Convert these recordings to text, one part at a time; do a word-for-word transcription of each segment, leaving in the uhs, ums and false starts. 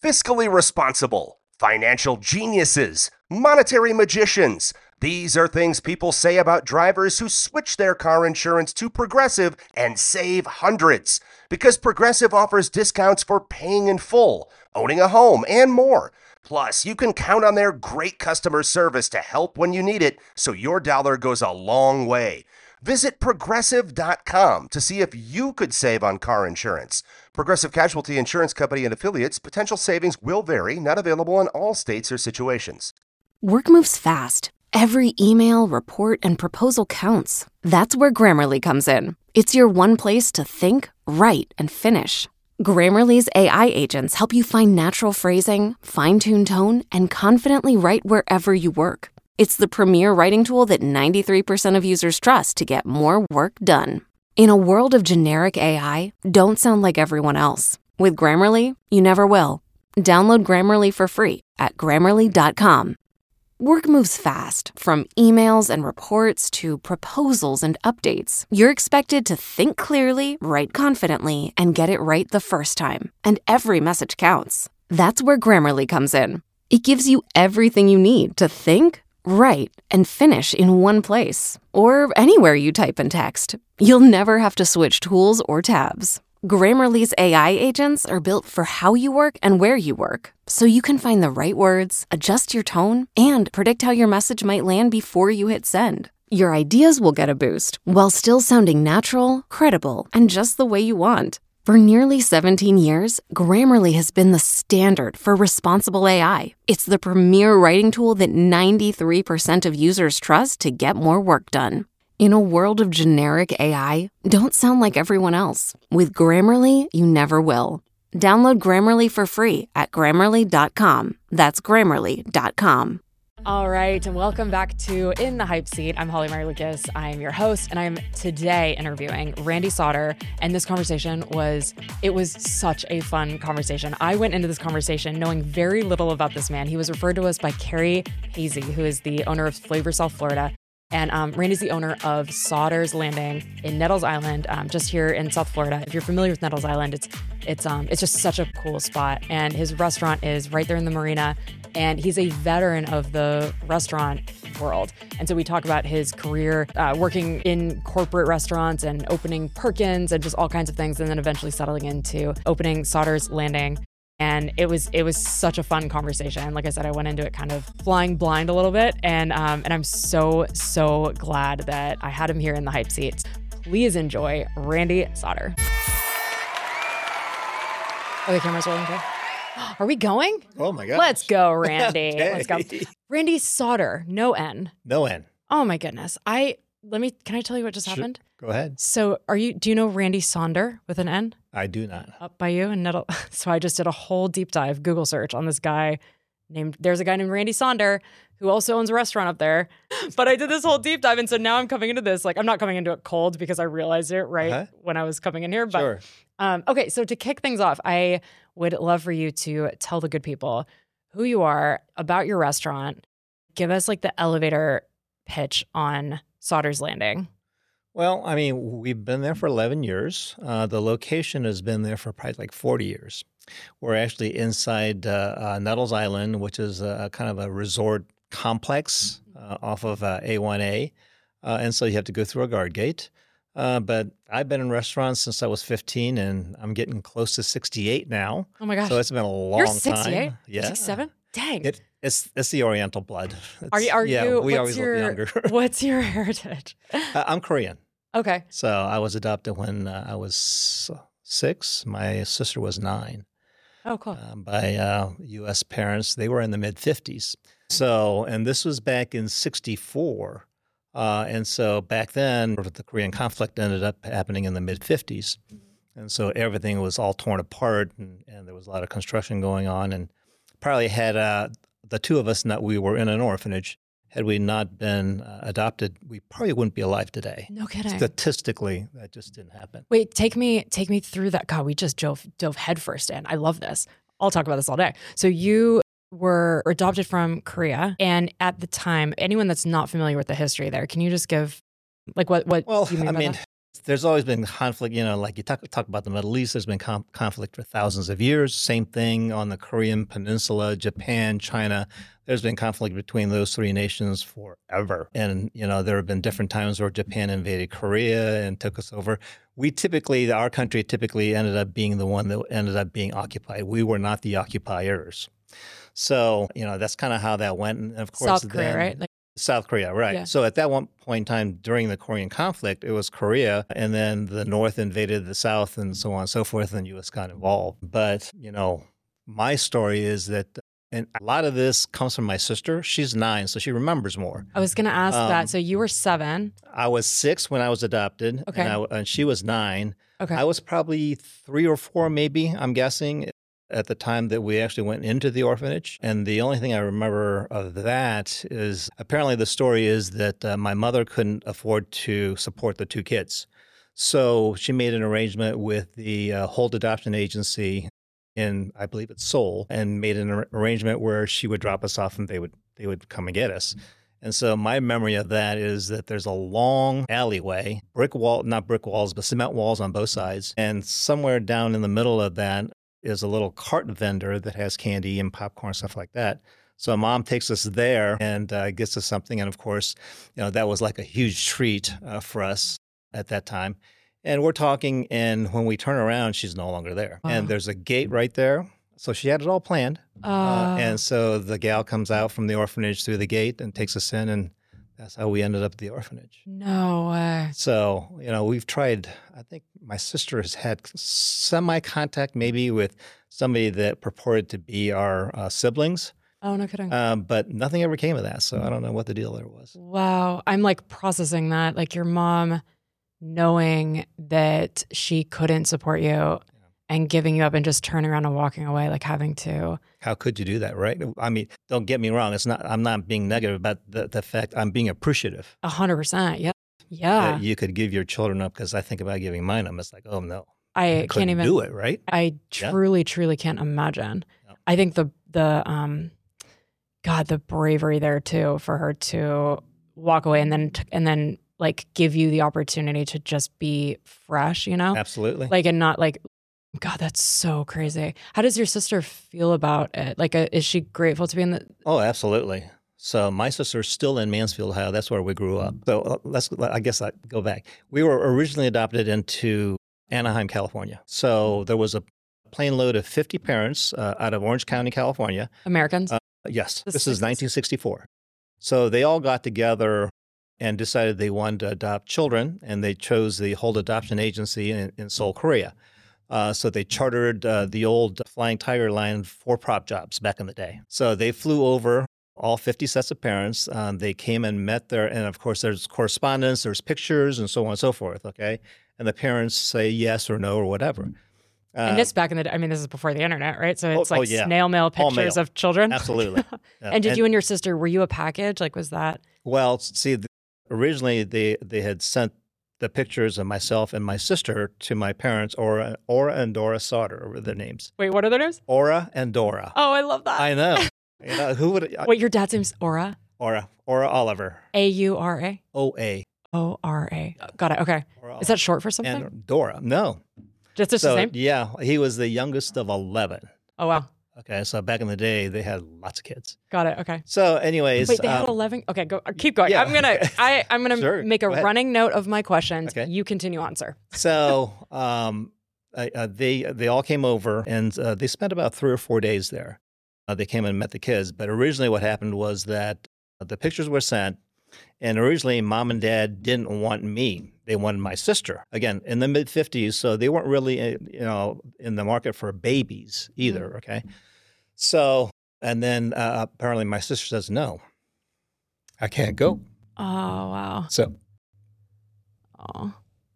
fiscally responsible, financial geniuses, monetary magicians. These are things people say about drivers who switch their car insurance to Progressive and save hundreds. Because Progressive offers discounts for paying in full, owning a home, and more. Plus, you can count on their great customer service to help when you need it, so your dollar goes a long way. Visit Progressive dot com to see if you could save on car insurance. Progressive Casualty Insurance Company and Affiliates. Potential savings will vary. Not available in all states or situations. Work moves fast. Every email, report, and proposal counts. That's where Grammarly comes in. It's your one place to think, write, and finish. Grammarly's A I agents help you find natural phrasing, fine-tune tone, and confidently write wherever you work. It's the premier writing tool that ninety-three percent of users trust to get more work done. In a world of generic A I, don't sound like everyone else. With Grammarly, you never will. Download Grammarly for free at Grammarly dot com. Work moves fast, from emails and reports to proposals and updates. You're expected to think clearly, write confidently, and get it right the first time. And every message counts. That's where Grammarly comes in. It gives you everything you need to think, write, and finish in one place, or anywhere you type and text. You'll never have to switch tools or tabs. Grammarly's A I agents are built for how you work and where you work, so you can find the right words, adjust your tone, and predict how your message might land before you hit send. Your ideas will get a boost while still sounding natural, credible, and just the way you want. For nearly seventeen years, Grammarly has been the standard for responsible A I. It's the premier writing tool that ninety-three percent of users trust to get more work done. In a world of generic A I, don't sound like everyone else. With Grammarly, you never will. Download Grammarly for free at Grammarly dot com. That's Grammarly dot com. All right, and welcome back to In the Hype Seat. I'm Holly Mary Lucas. I'm your host, and I'm today interviewing Randy Sauter. And this conversation was, it was such a fun conversation. I went into this conversation knowing very little about this man. He was referred to us by Carrie Hazy, who is the owner of Flavor South Florida. And um, Randy's the owner of Sauter's Landing in Nettles Island, um, just here in South Florida. If you're familiar with Nettles Island, it's it's um it's just such a cool spot. And his restaurant is right there in the marina. And he's a veteran of the restaurant world. And so we talk about his career uh, working in corporate restaurants and opening Perkins and just all kinds of things, and then eventually settling into opening Sauter's Landing. And it was it was such a fun conversation. Like I said, I went into it kind of flying blind a little bit, and um, and I'm so, so glad that I had him here in the Hype Seats. Please enjoy Randy Sauter. Okay, camera's rolling, okay? Are we going? Oh my God. Let's go, Randy. Okay. Let's go. Randy Sauter, no N. No N. Oh my goodness. I let me can I tell you what just Sure. happened? Go ahead. So are you do you know Randy Saunder with an N? I do not. Up by you and Nettle. So I just did a whole deep dive Google search on this guy named, there's a guy named Randy Saunder who also owns a restaurant up there. But I did this whole deep dive. And so now I'm coming into this, like I'm not coming into it cold because I realized it right Uh-huh. when I was coming in here. But Sure. um, okay, so to kick things off, I would love for you to tell the good people who you are, about your restaurant. Give us like the elevator pitch on Sauter's Landing. Well, I mean, we've been there for eleven years. Uh, the location has been there for probably like forty years. We're actually inside uh, uh, Nettles Island, which is a, a kind of a resort complex uh, off of uh, A one A. Uh, and so you have to go through a guard gate. Uh, but I've been in restaurants since I was fifteen, and I'm getting close to sixty-eight now. Oh my gosh. So it's been a long You're time. sixty-eight? Yeah. sixty-seven? Dang. It, it's it's the Oriental blood. Are you? It's- Are yeah, you? we what's always your, look younger. What's your heritage? Uh, I'm Korean. Okay. So I was adopted when uh, I was six. My sister was nine. Oh, cool. Um, by uh, U S parents. They were in the mid fifties. So, and this was back in sixty-four. Uh, and so back then, the Korean conflict ended up happening in the mid fifties. And so everything was all torn apart, and, and there was a lot of construction going on. And probably had uh, the two of us, not we were in an orphanage. Had we not been uh, adopted, we probably wouldn't be alive today. No kidding. Statistically, that just didn't happen. Wait, take me take me through that. God, we just dove dove headfirst in. I love this. I'll talk about this all day. So you were adopted from Korea, and at the time, anyone that's not familiar with the history there, can you just give like what what Well, you mean I by mean, that? There's always been conflict, you know, like you talk, talk about the Middle East, there's been com- conflict for thousands of years. Same thing on the Korean Peninsula, Japan, China. There's been conflict between those three nations forever. And, you know, there have been different times where Japan invaded Korea and took us over. We typically, our country typically ended up being the one that ended up being occupied. We were not the occupiers. So, you know, that's kind of how that went. And of course, South Korea, then, right? Like, South Korea, right. Yeah. So at that one point in time during the Korean conflict, it was Korea, and then the North invaded the South and so on and so forth, and the U S got involved. But, you know, my story is that, and a lot of this comes from my sister. She's nine, so she remembers more. I was going to ask Um, that. So you were seven. I was six when I was adopted, Okay. and, I, and she was nine. Okay. I was probably three or four, maybe, I'm guessing, at the time that we actually went into the orphanage. And the only thing I remember of that is apparently the story is that uh, my mother couldn't afford to support the two kids. So she made an arrangement with the uh, Holt Adoption Agency in, I believe it's Seoul, and made an ar- arrangement where she would drop us off and they would they would come and get us. And so my memory of that is that there's a long alleyway, brick wall, not brick walls, but cement walls on both sides. And somewhere down in the middle of that is a little cart vendor that has candy and popcorn, stuff like that. So mom takes us there and uh, gets us something. And of course, you know, that was like a huge treat uh, for us at that time. And we're talking, and when we turn around, she's no longer there. Wow. And there's a gate right there. So she had it all planned. Uh, Uh, and so the gal comes out from the orphanage through the gate and takes us in, and that's how we ended up at the orphanage. no way. So, you know, we've tried, I think my sister has had semi-contact maybe with somebody that purported to be our uh, siblings, Oh, no kidding. um, but nothing ever came of that. So I don't know what the deal there was. Wow. I'm like processing that. Like your mom knowing that she couldn't support you and giving you up and just turning around and walking away, like having to. How could you do that, right? I mean, don't get me wrong. It's not, I'm not being negative about the, the fact I'm being appreciative A hundred percent. Yeah. Yeah. that you could give your children up, because I think about giving mine up. It's like, oh no, I I can't couldn't even do it, right? I Yeah. truly, truly can't imagine. Yeah. I think the the um, God, the bravery there too for her to walk away and then t- and then like give you the opportunity to just be fresh, you know, Absolutely. like and not like, God, that's so crazy. How does your sister feel about it? Like, uh, is she grateful to be in the? Oh, absolutely. So my sister's still in Mansfield, Ohio. That's where we grew up. So uh, let's, I guess I go back. We were originally adopted into Anaheim, California. So there was a plane load of fifty parents uh, out of Orange County, California. Americans? Uh, yes, The this sixties. is nineteen sixty-four. So they all got together and decided they wanted to adopt children, and they chose the Holt Adoption Agency in, in Seoul, Korea. Uh, so they chartered uh, the old Flying Tiger line for prop jobs back in the day. So they flew over all fifty sets of parents. Um, they came and met there. And of course, there's correspondence, there's pictures, and so on and so forth. Okay. And the parents say yes or no or whatever. Uh, and this back in the day, I mean, this is before the internet, right? So it's oh, like oh, yeah. snail mail All pictures mail. of children. Absolutely. Yeah. And did you and your sister, were you a package? Like, was that? Well, see, th- originally they, they had sent the pictures of myself and my sister to my parents, Aura, Aura and Dora Sauter were their names. Wait, what are their names? Aura and Dora. Oh, I love that. I know. You know, who would Wait, your dad's name's Aura? Aura, Aura Oliver, A U R A? O A. O R A. Got it. Okay. Aura Is that short for something? and Dora? No. just just so his name? yeah, he was the youngest of eleven. Oh, wow. Okay, so back in the day, they had lots of kids. Got it. Okay. So, anyways, Wait, they had um, eleven. Okay, go. Keep going. yeah. I'm gonna. I I'm gonna Sure, make a go ahead. running note of my questions. Okay. You continue on, sir. so um, uh, uh, they they all came over, and uh, they spent about three or four days there. Uh, they came and met the kids. But originally, what happened was that the pictures were sent, and originally, mom and dad didn't want me. They wanted my sister. Again, in the mid fifties, so they weren't really, uh, you know, in the market for babies either. Okay, so and then uh, apparently, my sister says no. I can't go. Oh wow. So Oh.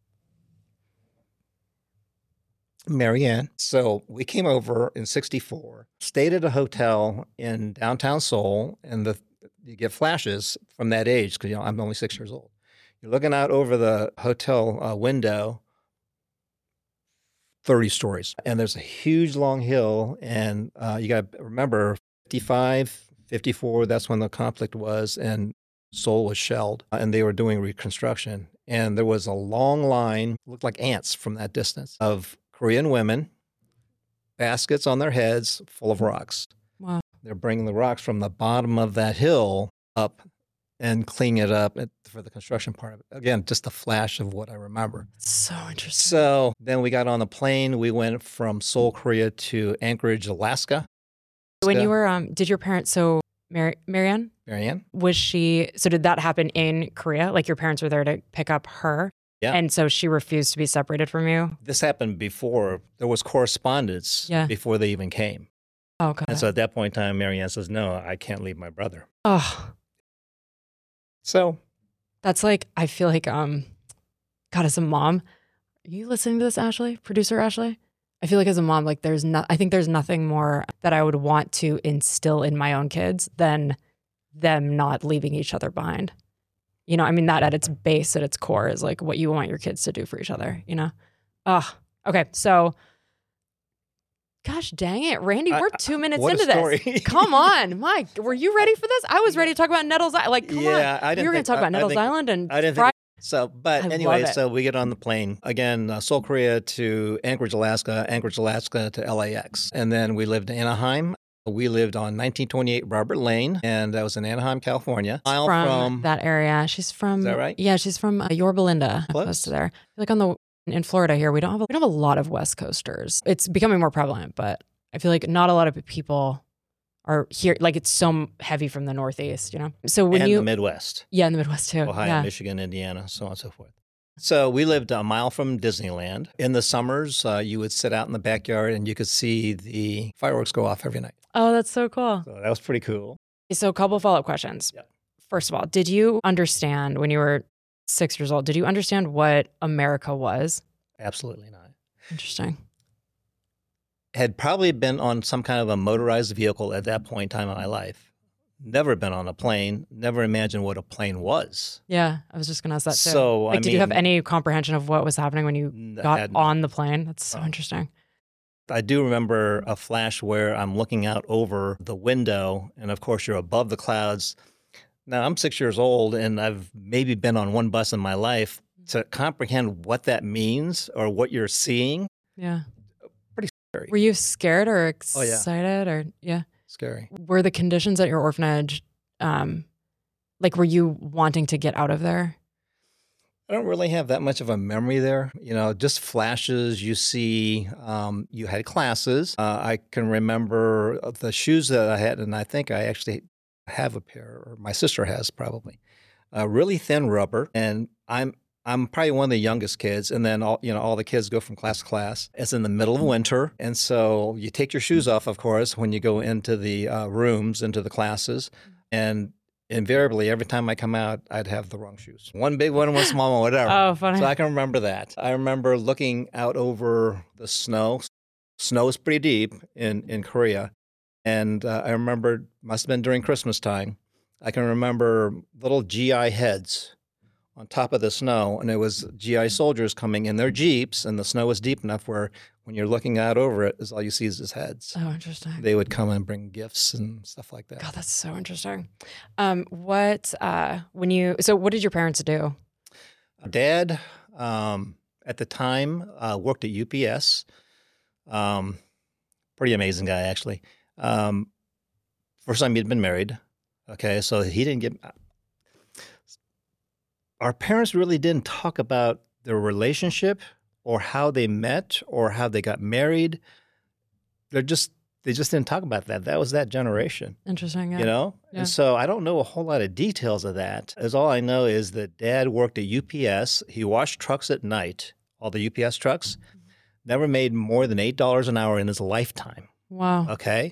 Marianne. So we came over in sixty-four, stayed at a hotel in downtown Seoul, and the you get flashes from that age because you know I'm only six years old. You're looking out over the hotel uh, window, thirty stories, and there's a huge long hill, and uh, you got to remember fifty-five, fifty-four, that's when the conflict was, and Seoul was shelled, and they were doing reconstruction. And there was a long line, looked like ants from that distance, of Korean women, baskets on their heads full of rocks. Wow. They're bringing the rocks from the bottom of that hill up and cleaning it up for the construction part of it. Again, just a flash of what I remember. So interesting. So then we got on the plane. We went from Seoul, Korea to Anchorage, Alaska. When you were, um, did your parents, so Mar- Marianne? Marianne? Was she, so did that happen in Korea? Like your parents were there to pick up her? Yeah. And so she refused to be separated from you? This happened before. There was correspondence Yeah. before they even came. Oh, okay. And so at that point in time, Marianne says, no, I can't leave my brother. Oh, So that's like, I feel like, um, God, as a mom, are you listening to this, Ashley? Producer Ashley? I feel like as a mom, like there's not, I think there's nothing more that I would want to instill in my own kids than them not leaving each other behind. You know, I mean, that at its base, at its core is like what you want your kids to do for each other, you know? Oh, okay. So, gosh dang it, Randy, we're two minutes what a into story. this. Come on, Mike, were you ready for this? I was ready to talk about Nettles Island. Like, come Yeah, on. I didn't we were going think- to talk I- about I Nettles think- Island and I didn't Fry- think so. But I anyway, love it. so we get on the plane again, uh, Seoul, Korea to Anchorage, Alaska, Anchorage, Alaska to L A X. And then we lived in Anaheim. We lived on nineteen twenty-eight Robert Lane, and that was in Anaheim, California. Mile from, from that area. She's from. Is that right? Yeah, she's from uh, Yorba Linda, Close. close to there. I feel like on the in Florida here, we don't have a, we don't have a lot of West Coasters. It's becoming more prevalent, but I feel like not a lot of people are here. Like it's so heavy from the Northeast, you know. So when and you the Midwest, yeah, in the Midwest too. Ohio, yeah. Michigan, Indiana, so on and so forth. So we lived a mile from Disneyland. In the summers, uh, you would sit out in the backyard and you could see the fireworks go off every night. Oh, that's so cool. So that was pretty cool. So a couple follow up questions. Yeah. First of all, did you understand when you were six years old? Did you understand what America was? Absolutely not. Interesting. Had probably been on some kind of a motorized vehicle at that point in time in my life. Never been on a plane. Never imagined what a plane was. Yeah, I was just going to ask that too. So, like, I did you have mean- any comprehension of what was happening when you N- got had- on the plane? That's so Oh. interesting. I do remember a flash where I'm looking out over the window, and of course, you're above the clouds. Now, I'm six years old, and I've maybe been on one bus in my life. To comprehend what that means or what you're seeing, Yeah. pretty scary. Were you scared or Oh, yeah. excited or yeah? Scary. Were the conditions at your orphanage, um, like, were you wanting to get out of there? I don't really have that much of a memory there. You know, just flashes. You see, um, you had classes. Uh, I can remember the shoes that I had, and I think I actually have a pair, or my sister has probably. Uh, really thin rubber, and I'm I'm probably one of the youngest kids, and then all you know all the kids go from class to class. It's in the middle of winter, and so you take your shoes off, of course, when you go into the uh, rooms, into the classes, and invariably, every time I come out, I'd have the wrong shoes. One big one, one small one, whatever. Oh, funny. So I can remember that. I remember looking out over the snow. Snow is pretty deep in, in Korea. And uh, I remember, must have been during Christmas time, I can remember little G I heads on top of the snow. And it was G I soldiers coming in their Jeeps, and the snow was deep enough where when you're looking out over it, is all you see is his heads. Oh, interesting. They would come and bring gifts and stuff like that. God, that's so interesting. Um, what uh, when you so what did your parents do? Dad, um, at the time, uh, worked at U P S. Um, pretty amazing guy, actually. Um, first time he'd been married. Okay, so he didn't get. Our parents really didn't talk about their relationship or how they met or how they got married. They're just they just didn't talk about that. That was that generation. Interesting. Yeah. You know? Yeah. And so I don't know a whole lot of details of that. As all I know is that Dad worked at U P S. He washed trucks at night, all the U P S trucks. Never made more than eight dollars an hour in his lifetime. Wow. Okay?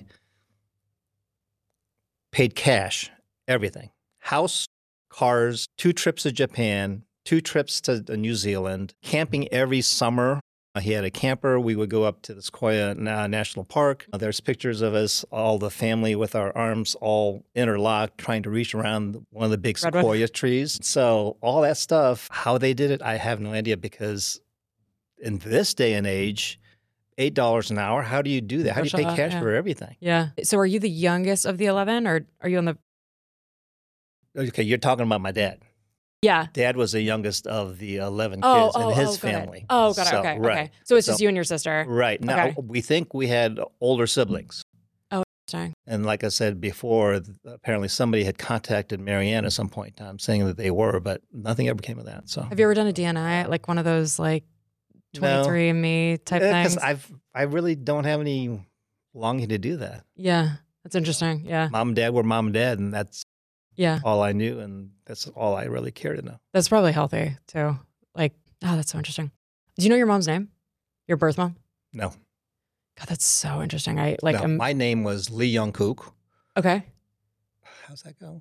Paid cash, everything. House, cars, two trips to Japan, two trips to New Zealand, camping every summer. Uh, He had a camper. We would go up to the Sequoia Na- National Park. Uh, there's pictures of us, all the family with our arms all interlocked, trying to reach around one of the big Redwood. sequoia trees. So all that stuff, how they did it, I have no idea, because in this day and age, eight dollars an hour, how do you do that? How do you pay Commercial, cash yeah. for everything? Yeah. So are you the youngest of the eleven, or are you on the? Okay, you're talking about my dad. Yeah. Dad was the youngest of the eleven Oh, kids oh, in his oh, got it. family. Oh, got it. So, Okay. right. Okay. So it's So- just you and your sister. Right. Now, Okay. we think we had older siblings. Oh, interesting. And like I said before, th- apparently somebody had contacted Marianne at some point in time saying that they were, but nothing ever came of that. So Have you ever done a D N A, like one of those like No. twenty-three and me type Because things? I've I really don't have any longing to do that. Yeah. That's interesting. Yeah. Mom and dad were mom and dad, and that's Yeah. all I knew, and that's all I really care to know. That's probably healthy too. Like, oh, that's so interesting. Do you know your mom's name? Your birth mom? No. God, that's so interesting. I like, no, I'm, my name was Lee Young Kook. okay. How's that go?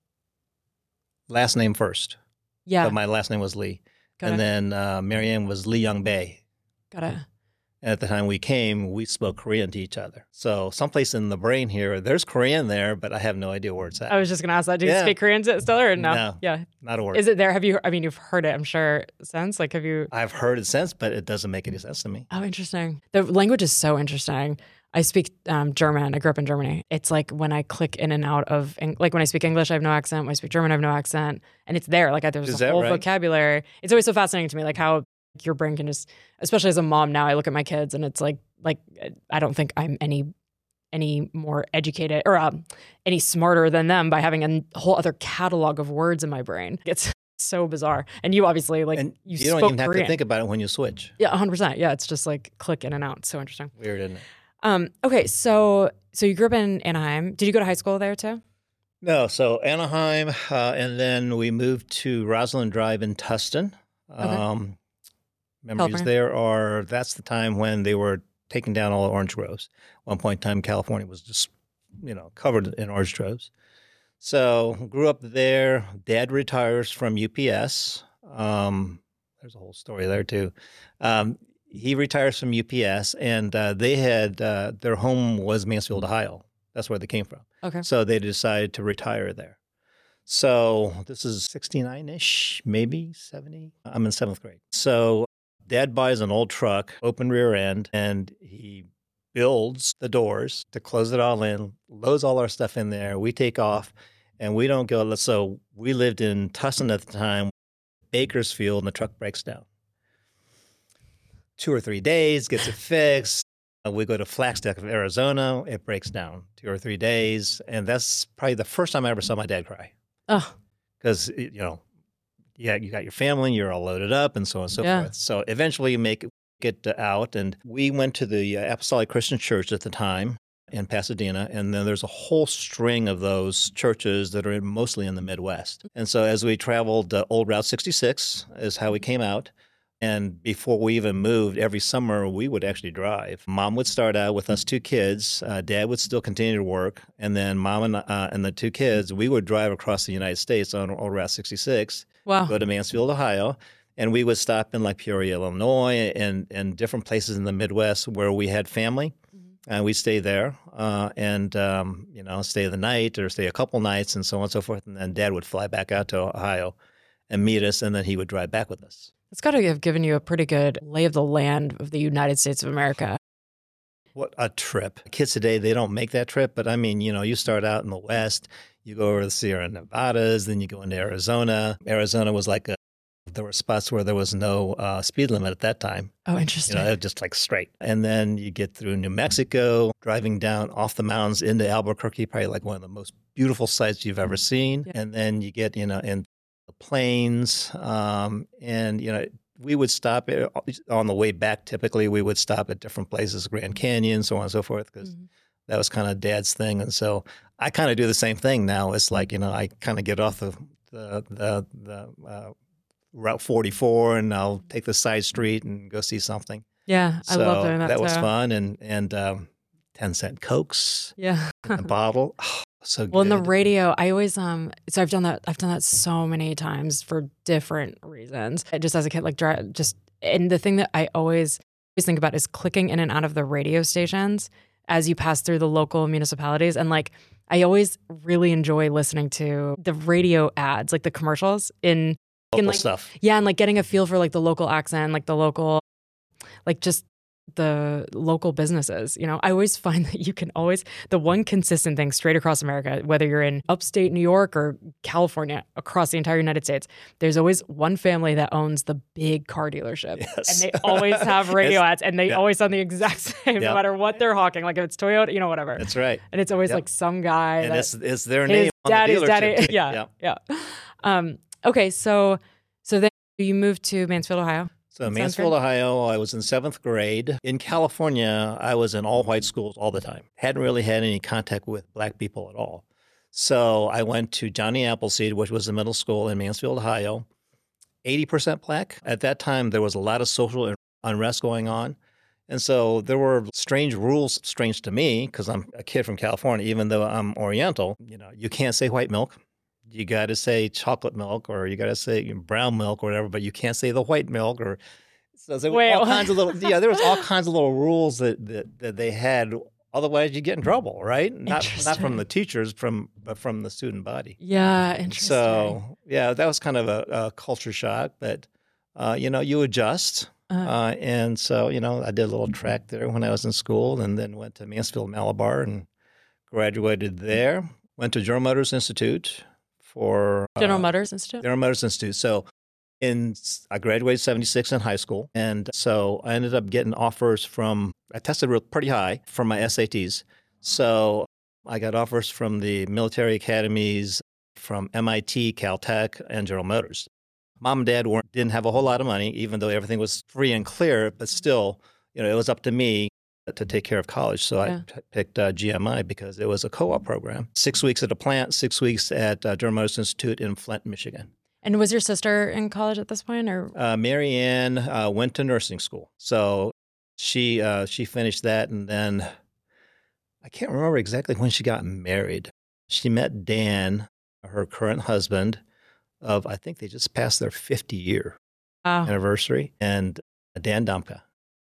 Last name first. Yeah. But my last name was Lee. got and it. then uh, Marianne was Lee Young Bae. Got it. And at the time we came, we spoke Korean to each other. So someplace in the brain here, there's Korean there, but I have no idea where it's at. I was just going to ask that. Do you Yeah. speak Korean still or no? No. Yeah. Not a word. Is it there? Have you, I mean, you've heard it, I'm sure, since. Like, have you? I've heard it since, but it doesn't make any sense to me. Oh, interesting. The language is so interesting. I speak um, German. I grew up in Germany. It's like when I click in and out of, like when I speak English, I have no accent. When I speak German, I have no accent. And it's there. Like I, there's Is a that whole right? vocabulary. It's always so fascinating to me, like how your brain can just, especially as a mom now, I look at my kids and it's like, like I don't think I'm any any more educated or um, any smarter than them by having a whole other catalog of words in my brain. It's so bizarre. And you obviously like And you, you don't spoke even have Korean. to think about it when you switch. Yeah, one hundred percent. Yeah, it's just like click in and out. So interesting. Weird, isn't it? Um, okay, so so you grew up in Anaheim. Did you go to high school there too? No, so Anaheim, uh, and then we moved to Rosalind Drive in Tustin. Um, memories California. there are, that's the time when they were taking down all the orange groves. One point in time, California was just, you know, covered in orange groves. So grew up there. Dad retires from U P S. Um, there's a whole story there too. Um, he retires from U P S, and uh, they had, uh, their home was Mansfield, Ohio. That's where they came from. Okay. So they decided to retire there. So this is sixty-nine-ish, maybe seventy. I'm in seventh grade. So Dad buys an old truck, open rear end, and he builds the doors to close it all in, loads all our stuff in there. We take off, and we don't go. So we lived in Tustin at the time, Bakersfield, and the truck breaks down. Two or three days, gets it fixed. Uh, We go to Flagstaff, Arizona. It breaks down two or three days. And that's probably the first time I ever saw my dad cry. Oh, Because, you know, yeah, you got your family, you're all loaded up and so on and so Yeah. forth. So eventually you make it out. And we went to the uh, Apostolic Christian Church at the time in Pasadena. And then there's a whole string of those churches that are in, mostly in the Midwest. And so as we traveled, uh, Old Route sixty-six is how we came out. And before we even moved, every summer we would actually drive. Mom would start out with us two kids. Uh, Dad would still continue to work. And then mom and, uh, and the two kids, we would drive across the United States on Old Route sixty-six, wow. go to Mansfield, Ohio. And we would stop in like Peoria, Illinois, and, and different places in the Midwest where we had family. And we'd stay there uh, and, um, you know, stay the night or stay a couple nights and so on and so forth. And then Dad would fly back out to Ohio and meet us, and then he would drive back with us. It's got to have given you a pretty good lay of the land of the United States of America. What a trip. Kids today, they don't make that trip. But I mean, you know, you start out in the West, you go over to the Sierra Nevadas, then you go into Arizona. Arizona was like a, there were spots where there was no uh, speed limit at that time. Oh, You interesting. know, just like straight. And then you get through New Mexico, driving down off the mountains into Albuquerque, probably like one of the most beautiful sights you've ever seen. Yeah. And then you get, you know, in the plains. Um, and, you know, we would stop at- on the way back. Typically, we would stop at different places, Grand Canyon, so on and so forth, because Mhm. that was kind of Dad's thing. And so I kind of do the same thing now. It's like, you know, I kind of get off the, the, the, the uh, Route forty-four and I'll take the side street and go see something. Yeah, I So love doing that, that was too. fun. And, and um, ten cent Cokes Yeah. in a bottle. Oh, so Well, in the good. radio, I always um. So I've done that. I've done that so many times for different reasons. Just as a kid, like dri- just and the thing that I always always think about is clicking in and out of the radio stations as you pass through the local municipalities. And like, I always really enjoy listening to the radio ads, like the commercials in Local like- stuff. yeah, and like getting a feel for like the local accent, like the local, like just the local businesses. You know, I always find that you can always, the one consistent thing straight across America, whether you're in upstate New York or California, across the entire United States, there's always one family that owns the big car dealership. Yes. And they always have radio ads, and they yeah. always sound the exact same, Yeah. no matter what they're hawking. Like if it's Toyota, you know, whatever. That's right. And it's always Yep. like some guy. And that, it's, it's their his name on daddy's the daddy. dealership. Yeah, yeah. Um, okay, so so then you moved to Mansfield, Ohio. So Sounds Mansfield, good. Ohio, I was in seventh grade. In California, I was in all-white schools all the time. Hadn't really had any contact with black people at all. So I went to Johnny Appleseed, which was a middle school in Mansfield, Ohio. eighty percent black. At that time, there was a lot of social unrest going on. And so there were strange rules, strange to me, because I'm a kid from California, even though I'm Oriental. You know, you can't say white milk. You got to say chocolate milk, or you got to say brown milk or whatever, but you can't say the white milk. Or so there were Wait, all what? kinds of little yeah, there was all kinds of little rules that that, that they had. Otherwise, you get in trouble, right? Not not Interesting. from the teachers, from but from the student body. Yeah, interesting. So yeah, that was kind of a, a culture shock, but uh, you know, you adjust. Uh, Uh, and so, you know, I did a little track there when I was in school, and then went to Mansfield, Malabar, and graduated there. Went to General Motors Institute for General uh, Motors Institute? General Motors Institute. So, in I graduated seventy-six in high school, and so I ended up getting offers from. I tested real pretty high for my S A Ts, so I got offers from the military academies, from M I T, Caltech, and General Motors. Mom and Dad weren't, didn't have a whole lot of money, even though everything was free and clear. But still, you know, it was up to me to take care of college. So Yeah. I p- picked uh, G M I because it was a co-op program. Six weeks at a plant, six weeks at uh, General Motors Institute in Flint, Michigan. And was your sister in college at this point, or Uh, Mary Ann uh, went to nursing school. So she uh, she finished that, and then I can't remember exactly when she got married. She met Dan, her current husband, of I think they just passed their fifty-year wow. anniversary, and Dan Domka.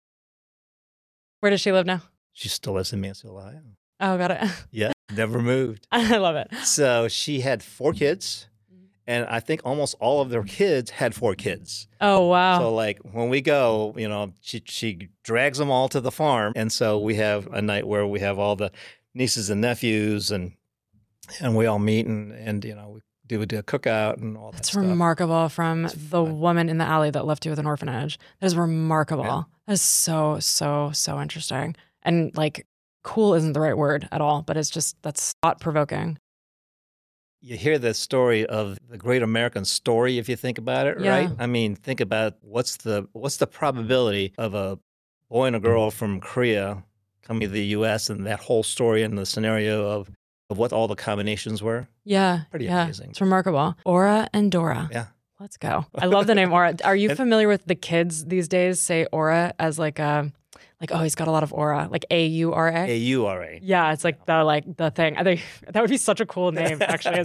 Where does she live now? She still lives in Mansfield, Ohio. Oh, got it. Yeah, never moved. I love it. So she had four kids, and I think almost all of their kids had four kids. Oh, wow. So like when we go, you know, she she drags them all to the farm, and so we have a night where we have all the nieces and nephews, and and we all meet, and and you know we do, do a cookout and all That's that stuff. remarkable from It's the fun. woman in the alley that left you with an orphanage. That is remarkable. Yeah. That is so, so, so interesting. And like, cool isn't the right word at all, but it's just, that's thought provoking. You hear the story of the great American story if you think about it, Yeah. right? I mean, think about what's the what's the probability of a boy and a girl from Korea coming to the U S and that whole story and the scenario of, of what all the combinations were? Yeah. Pretty yeah. amazing. It's remarkable. Aura and Dora. Yeah. Let's go. I love the name Aura. Are you And- familiar with the kids these days say Aura as like a, like, oh, he's got a lot of aura, like A U R A? A U R A. Yeah, it's like the like the thing. I think that would be such a cool name, actually.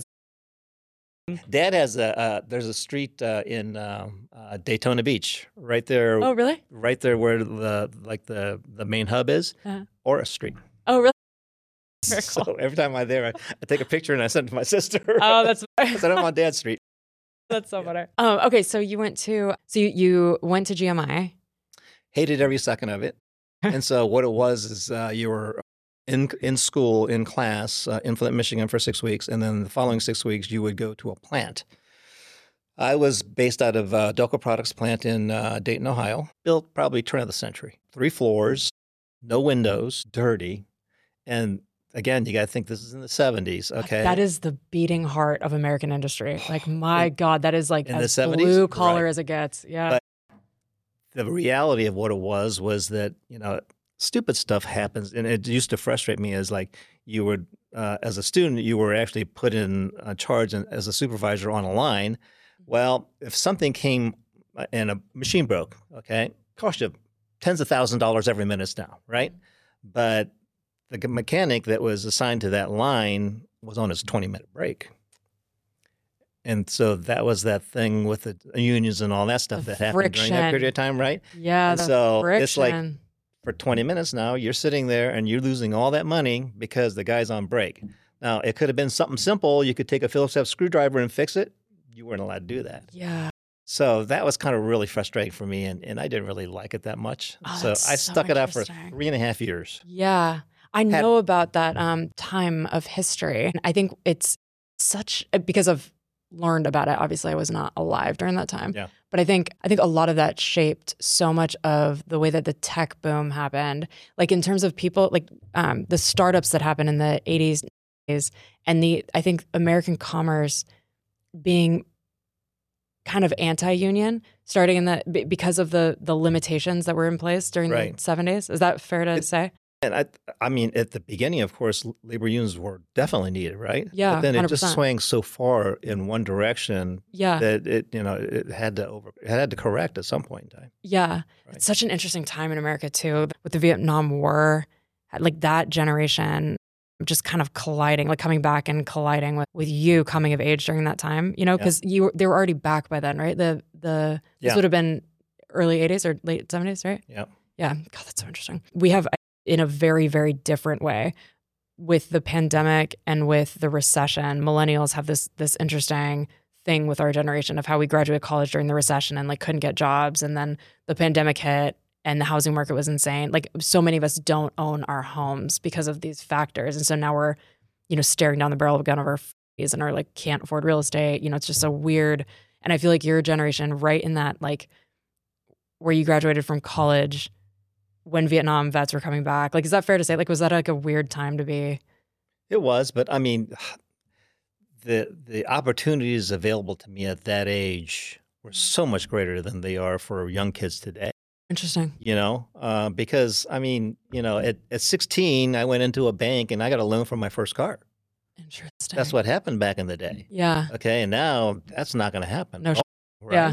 Dad has a uh, there's a street uh, in um, uh, Daytona Beach, right there, Oh, really? right there where the like the the main hub is, Uh-huh. Aura Street. Oh, really? Very cool. So every time I'm there, I, I take a picture and I send it to my sister. Oh, that's I said I'm on Dad's street. that's so funny. Um, okay, so you went to so you, you went to G M I. Hated every second of it. And so what it was is uh, you were in in school, in class, uh, in Flint, Michigan for six weeks. And then the following six weeks, you would go to a plant. I was based out of uh, Delco Products plant in uh, Dayton, Ohio, built probably turn of the century. Three floors, no windows, dirty. And again, you got to think this is in the seventies, okay? That is the beating heart of American industry. Like, my God, that is like In the as seventies? blue collar Right. as it gets. Yeah. But the reality of what it was was that, you know, stupid stuff happens. And it used to frustrate me as like you would, uh, as a student, you were actually put in uh, charge and, as a supervisor on a line. Well, if something came and a machine broke, okay, cost you tens of thousands of dollars every minute now, right? But the mechanic that was assigned to that line was on his twenty minute break. And so that was that thing with the unions and all that stuff The that happened during that friction. period of time, right? yeah. and The so friction. it's like for twenty minutes now, you're sitting there and you're losing all that money because the guy's on break. Now, it could have been something simple. You could take a Phillips head screwdriver and fix it. You weren't allowed to do that. yeah. So that was kind of really frustrating for me, and, and I didn't really like it that much. Oh, so that's I so stuck it out for interesting. three and a half years. Yeah. I Had- know about that um, time of history. I think it's such, because I've learned about it. Obviously, I was not alive during that time. Yeah. But I think I think a lot of that shaped so much of the way that the tech boom happened. Like in terms of people, like um, the startups that happened in the eighties, and the I think American commerce being kind of anti-union, starting in the b- because of the the limitations that were in place during Right. the seventies. Is that fair to It- say? And I, I mean, at the beginning, of course, l- labor unions were definitely needed, right? Yeah, But then it one hundred just percent. swung so far in one direction Yeah. that it, you know, it had to over, it had to correct at some point in time. Yeah. Right. It's such an interesting time in America too, with the Vietnam War, like that generation just kind of colliding, like coming back and colliding with, with you coming of age during that time, you know, Yeah. because you were- they were already back by then, right? The the this Yeah. would have been early eighties or late seventies, right? Yeah. Yeah. God, that's so interesting. We have, in a very, very different way, with the pandemic and with the recession, millennials have this this interesting thing with our generation of how we graduated college during the recession and like couldn't get jobs, and then the pandemic hit and the housing market was insane. Like so many of us don't own our homes because of these factors, and so now we're, you know, staring down the barrel of a gun of our face and are like can't afford real estate. You know, it's just so weird. And I feel like your generation, right in that like where you graduated from college when Vietnam vets were coming back. Like, is that fair to say? Like, was that like a weird time to be? It was, but I mean, the the opportunities available to me at that age were so much greater than they are for young kids today. Interesting. You know, uh, because I mean, you know, at, at sixteen, I went into a bank and I got a loan for my first car. Interesting. That's what happened back in the day. Yeah. Okay, and now that's not going to happen. No sh- right? Yeah.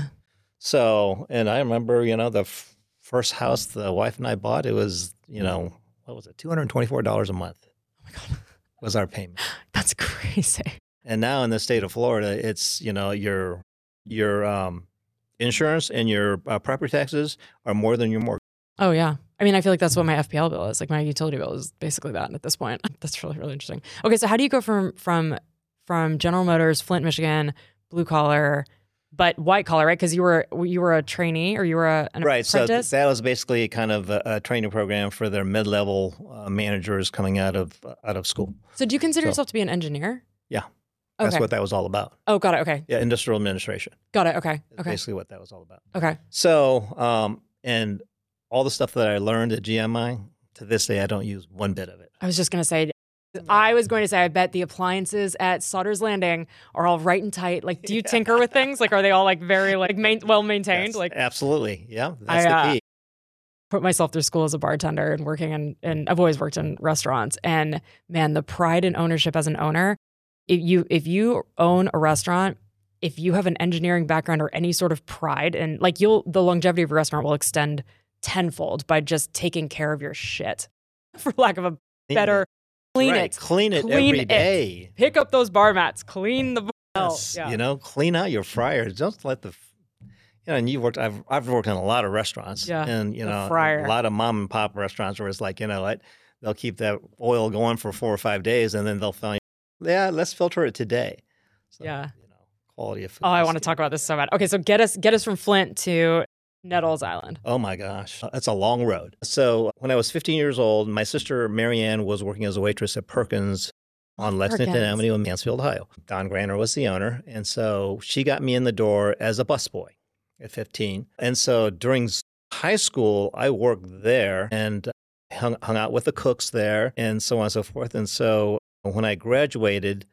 So, and I remember, you know, the f- first house the wife and I bought, it was, you know, what was it, two hundred twenty-four dollars a month Oh my God. was our payment. That's crazy. And now in the state of Florida, it's, you know, your your um, insurance and your uh, property taxes are more than your mortgage. Oh, yeah. I mean, I feel like that's what my F P L bill is. Like my utility bill is basically that at this point. That's really, really interesting. Okay, so how do you go from from from General Motors, Flint, Michigan, blue collar, but white collar, right? Because you were you were a trainee or you were a, an Right. So apprentice? th- that was basically kind of a, a training program for their mid-level uh, managers coming out of uh, out of school. So do you consider So- yourself to be an engineer? Yeah. That's Okay. what that was all about. Oh, got it. Okay. Yeah, industrial administration. Got it. Okay. Is Okay. basically what that was all about. Okay. So, um, and all the stuff that I learned at G M I, to this day, I don't use one bit of it. I was just going to say, I was going to say, I bet the appliances at Sauter's Landing are all right and tight. Like, do you tinker with things? Like, are they all like very like main, well maintained? Yes, Like, absolutely. Yeah, that's I, uh, the key. put myself through school as a bartender and working in, and I've always worked in restaurants. And man, the pride and ownership as an owner, if you if you own a restaurant, if you have an engineering background or any sort of pride, and like you'll the longevity of your restaurant will extend tenfold by just taking care of your shit, for lack of a Clean better it. clean Right, it. Clean it Clean every it. day. Pick up those bar mats, clean the hell. Yes, Yeah. You know, clean out your fryers. Don't let the, f- you know, and you worked, I've, I've worked in a lot of restaurants. Yeah, And, you the know, fryer. a lot of mom and pop restaurants where it's like, you know what, they'll keep that oil going for four or five days and then they'll find, yeah, let's filter it today. So, Yeah. You know, quality of food. Oh, I is want to key. talk about this so bad. Okay, so get us get us from Flint to Nettles Island. Oh my gosh, that's a long road. So when I was fifteen years old, my sister Marianne was working as a waitress at Perkins on Lexington Perkins. Avenue in Mansfield, Ohio. Don Granner was the owner. And so she got me in the door as a busboy at fifteen. And so during s- high school, I worked there and hung, hung out with the cooks there and so on and so forth. And so when I graduated,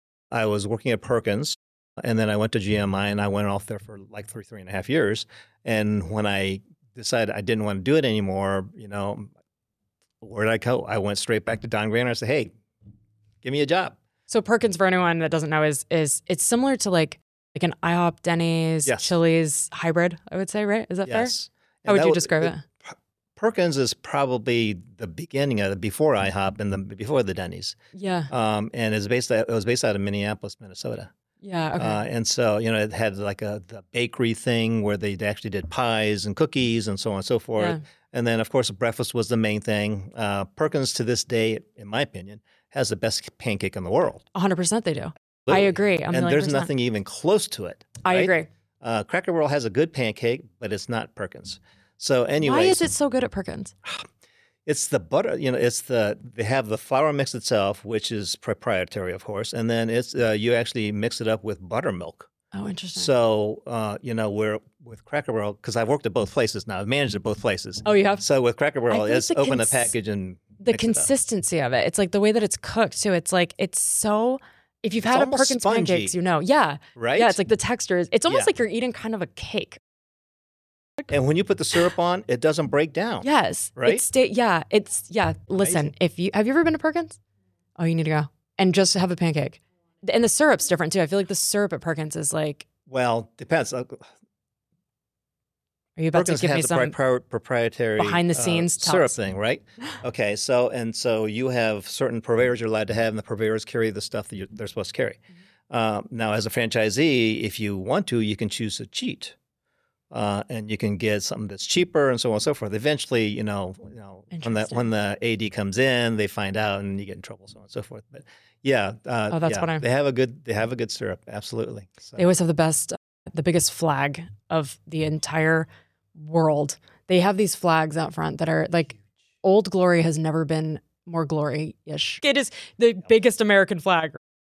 I was working at Perkins. And then I went to G M I and I went off there for like three, three and a half years. And when I decided I didn't want to do it anymore, you know, where did I go? I went straight back to Don Granner. I said, hey, give me a job. So Perkins, for anyone that doesn't know, is is it's similar to like like an IHOP, Denny's, Yes. Chili's hybrid, I would say, right? Is that fair? Yes. How And would that you wa- describe it? Per- Perkins is probably the beginning of the before IHOP and the before the Denny's. Yeah. Um, and it's based out, it was based out of Minneapolis, Minnesota. Yeah. Okay. Uh, and so, you know, it had like a the bakery thing where they actually did pies and cookies and so on and so forth. Yeah. And then, of course, breakfast was the main thing. Uh, Perkins, to this day, in my opinion, has the best pancake in the world. one hundred percent they do. I Literally. agree. A and million there's percent. nothing even close to it. I right? agree. Uh, Cracker Barrel has a good pancake, but it's not Perkins. So anyway, Why is it so good at Perkins? It's the butter, you know, it's the, they have the flour mix itself, which is proprietary, of course. And then it's, uh, you actually mix it up with buttermilk. Oh, interesting. So, uh, you know, we're with Cracker Barrel, because I've worked at both places now. I've managed at both places. Oh, you have? So with Cracker Barrel, I think it's the open cons- the package and The mix it up. consistency of it. It's like the way that it's cooked too. It's like, it's so, if you've It's had a almost Perkins spongy. pancakes, you know. Yeah. Right? Yeah, it's like the texture is, it's almost Yeah. like you're eating kind of a cake. And when you put the syrup on, it doesn't break down. Yes. Right? It's sta- yeah. It's, yeah. Listen, Amazing. if you, have you ever been to Perkins? Oh, you need to go. And just have a pancake. And the syrup's different too. I feel like the syrup at Perkins is like, Well, depends. Uh, are you about Perkins to give me has a some pri- proprietary behind the scenes uh, tell syrup us? thing, right? Okay, so and so you have certain purveyors you're allowed to have, and the purveyors carry the stuff that you're, they're supposed to carry. Mm-hmm. Uh, now, as a franchisee, if you want to, you can choose to cheat, uh, and you can get something that's cheaper, and so on and so forth. Eventually, you know, you know, when the Interesting. when the A D comes in, they find out, and you get in trouble, so on and so forth. But yeah, uh, Oh, that's yeah, funny. they have a good they have a good syrup, absolutely. So, They always have the best, uh, the biggest flag of the entire world. They have these flags out front that are like, Old Glory has never been more glory-ish. It is the biggest American flag.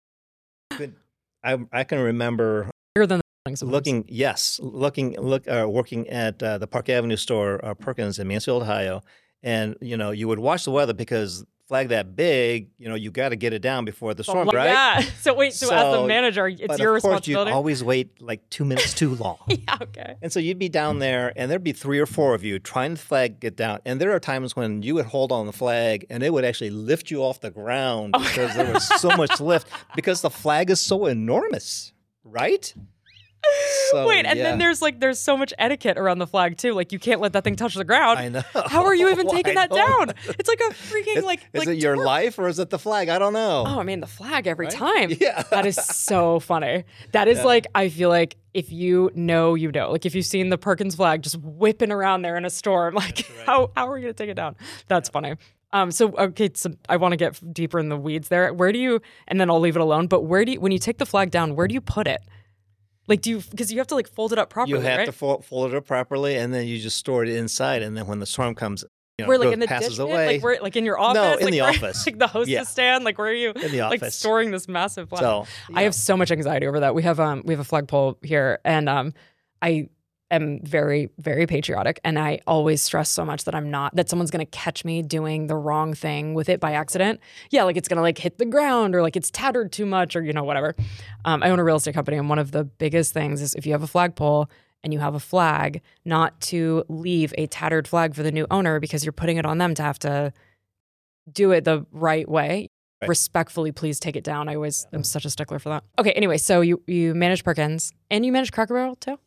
good. I I can remember. Bigger than the building sometimes. Looking, yes, looking, look, uh, working at uh, the Park Avenue store, uh, Perkins in Mansfield, Ohio, and you know, you would watch the weather because flag that big, you know, you got to get it down before the storm, Like right? that. So wait, so, as the So- manager, it's But your of course, responsibility. you'd always wait like two minutes too long. Yeah, okay. And so you'd be down there, and there'd be three or four of you trying to flag get down. And there are times when you would hold on the flag, and it would actually lift you off the ground Oh because there was so much lift because the flag is so enormous, right? So, Wait, and yeah. then there's like there's so much etiquette around the flag too. Like you can't let that thing touch the ground. I know. How are you even I taking that don't down? It's like a freaking Is, like. is like it your tor- life or is it the flag? I don't know. Oh, I mean the flag every Right? time. Yeah. That is so funny. That is Yeah. like I feel like if you know, you know. Like if you've seen the Perkins flag just whipping around there in a storm, like right. how how are you gonna take it down? That's funny. Um, so okay, so I want to get deeper in the weeds there. Where do you? And then I'll leave it alone. But where do you? When you take the flag down, where do you put it? Like, do you? Because you have to like fold it up properly. You have right? to fold, fold it up properly, and then you just store it inside. And then when the storm comes, you know, Where like goes- in the passes dish pit? away. Like where like in your office? No, in like, the where- office. Like the hostess Yeah. stand? Like where are you In the like office. storing this massive flag? So I have so much anxiety over that. We have um we have a flagpole here, and um I am very very patriotic, and I always stress so much that I'm not that someone's gonna catch me doing the wrong thing with it by accident. Yeah, like it's gonna like hit the ground or like it's tattered too much or you know whatever. Um, I own a real estate company, and one of the biggest things is if you have a flagpole and you have a flag, not to leave a tattered flag for the new owner because you're putting it on them to have to do it the right way. Right. Respectfully, please take it down. I always am such a stickler for that. Okay, anyway, so you you manage Perkins and you manage Cracker Barrel too?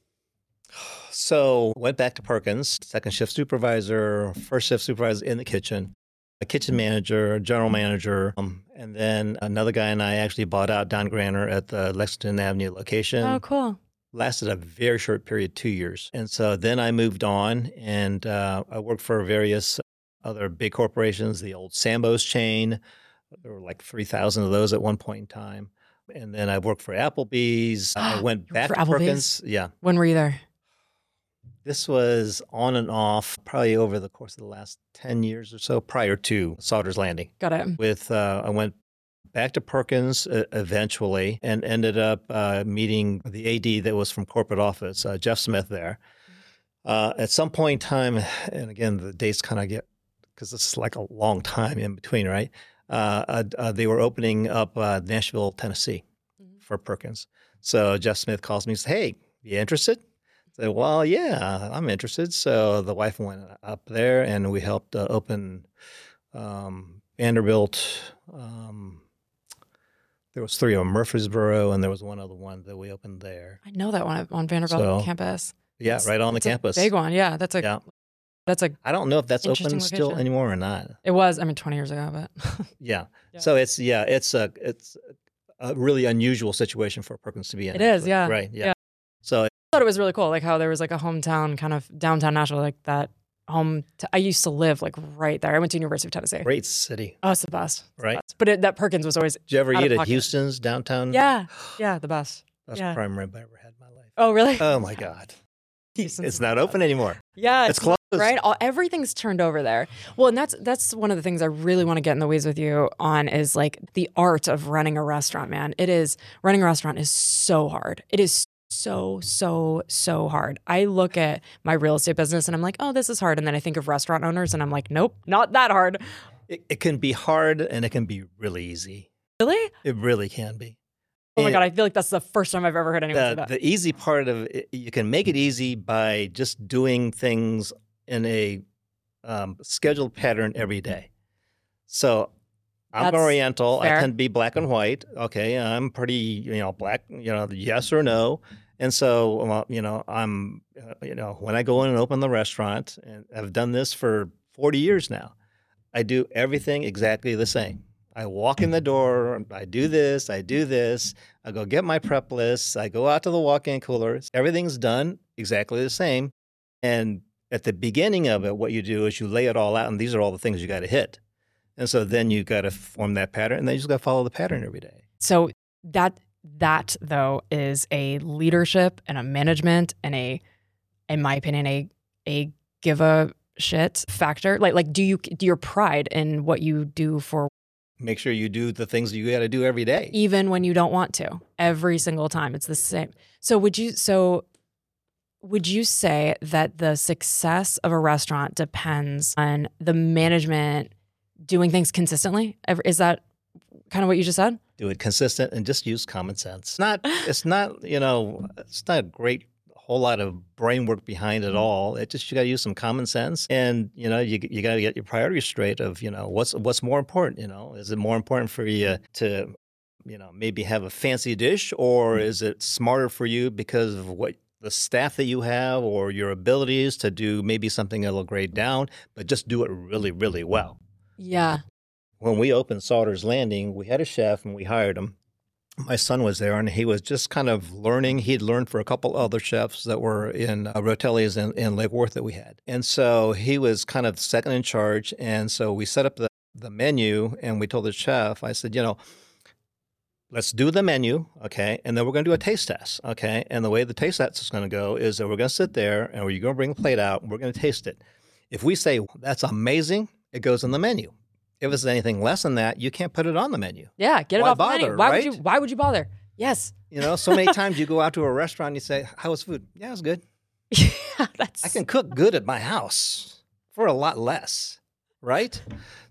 So went back to Perkins, second shift supervisor, first shift supervisor in the kitchen, a kitchen manager, general manager, um, and then another guy and I actually bought out Don Granner at the Lexington Avenue location. Oh, cool. Lasted a very short period, two years. And so then I moved on and uh, I worked for various other big corporations, the old Sambo's chain. There were like three thousand of those at one point in time. And then I worked for Applebee's. I went You back worked to for Applebee's? Perkins. Yeah. When were you there? This was on and off probably over the course of the last ten years or so prior to Sauter's Landing. Got it. With uh, I went back to Perkins uh, eventually and ended up uh, meeting the A D that was from corporate office, uh, Jeff Smith there. Uh, at some point in time, and again, the dates kind of get, because this is like a long time in between, right? Uh, uh, uh, they were opening up uh, Nashville, Tennessee Mhm. for Perkins. So Jeff Smith calls me and says, hey, you interested? I said, well, yeah, I'm interested. So the wife went up there and we helped uh, open um, Vanderbilt. Um, there was three of them, Murfreesboro, and there was one other one that we opened there. I know that one on Vanderbilt So, campus. Yeah, It's- right on the it's a campus. big one. Yeah, that's a Yeah. that's a I don't know if that's Interesting open still location. anymore or not. it was, I mean twenty years ago, but Yeah. Yeah. So it's yeah, it's a it's a really unusual situation for Perkins to be in. It is, actually. yeah. Right. Yeah. Yeah. So I thought it was really cool, like how there was like a hometown kind of downtown Nashville, like that home. T- I used to live like right there. I went to University of Tennessee. great city, Oh, it's the best. It's the right? best. But it, that Perkins was always, Did you ever Out of eat at pocket. Houston's downtown? yeah, yeah, the best. That's yeah. the prime rib I ever had in my life. Oh, really? Oh my God. Decent It's not open anymore. Yeah, It's closed. Right? All, everything's turned over there. Well, and that's that's one of the things I really want to get in the weeds with you on is like the art of running a restaurant, man. It is, running a restaurant is so hard. It is so, so, so hard. I look at my real estate business and I'm like, oh, this is hard. And then I think of restaurant owners and I'm like, nope, not that hard. It, it can be hard and it can be really easy. Really? It really can be. Oh my And God, I feel like that's the first time I've ever heard anyone say The, that. the easy part of it, you can make it easy by just doing things in a um, scheduled pattern every day. So I'm That's Oriental. fair. I tend to be black and white. Okay, I'm pretty, you know, black, you know, yes or no. And so, well, you know, I'm, uh, you know, when I go in and open the restaurant, and I've done this for forty years now, I do everything exactly the same. I walk in the door, I do this, I do this, I go get my prep lists, I go out to the walk-in coolers. Everything's done exactly the same. And at the beginning of it, what you do is you lay it all out, and these are all the things you got to hit. And so then you got to form that pattern, and then you just got to follow the pattern every day. So that that though is a leadership and a management and a, in my opinion, a a give a shit factor. Like like do you do your pride in what you do for Make sure you do the things you got to do every day. even when you don't want to. Every single time, it's the same. So would you so would you say that the success of a restaurant depends on the management doing things consistently? Ever- Is that kind of what you just said? Do it consistent and just use common sense. It's not, it's not, you know, it's not a great whole lot of brain work behind it all. It just, you got to use some common sense, and, you know, you you got to get your priorities straight of, you know, what's what's more important, you know? Is it more important for you to, you know, maybe have a fancy dish, or is it smarter for you because of what the staff that you have or your abilities to do maybe something a little grade down, but just do it really, really well? Yeah. When we opened Sauter's Landing, we had a chef and we hired him. My son was there, and he was just kind of learning. He'd learned for a couple other chefs that were in uh, Rotelli's in, in Lake Worth that we had. And so he was kind of second in charge. And so we set up the, the menu, and we told the chef, I said, you know, let's do the menu, okay? And then we're going to do a taste test, okay? And the way the taste test is going to go is that we're going to sit there, and we're going to bring a plate out, and we're going to taste it. If we say, that's amazing, it goes on the menu. If it's anything less than that, you can't put it on the menu. Yeah, get it Why off the menu. bother, Why right? would you why would you bother? Yes. You know, so many times you go out to a restaurant and you say, how was food? Yeah, it was good. Yeah, that's I can cook good at my house for a lot less, right?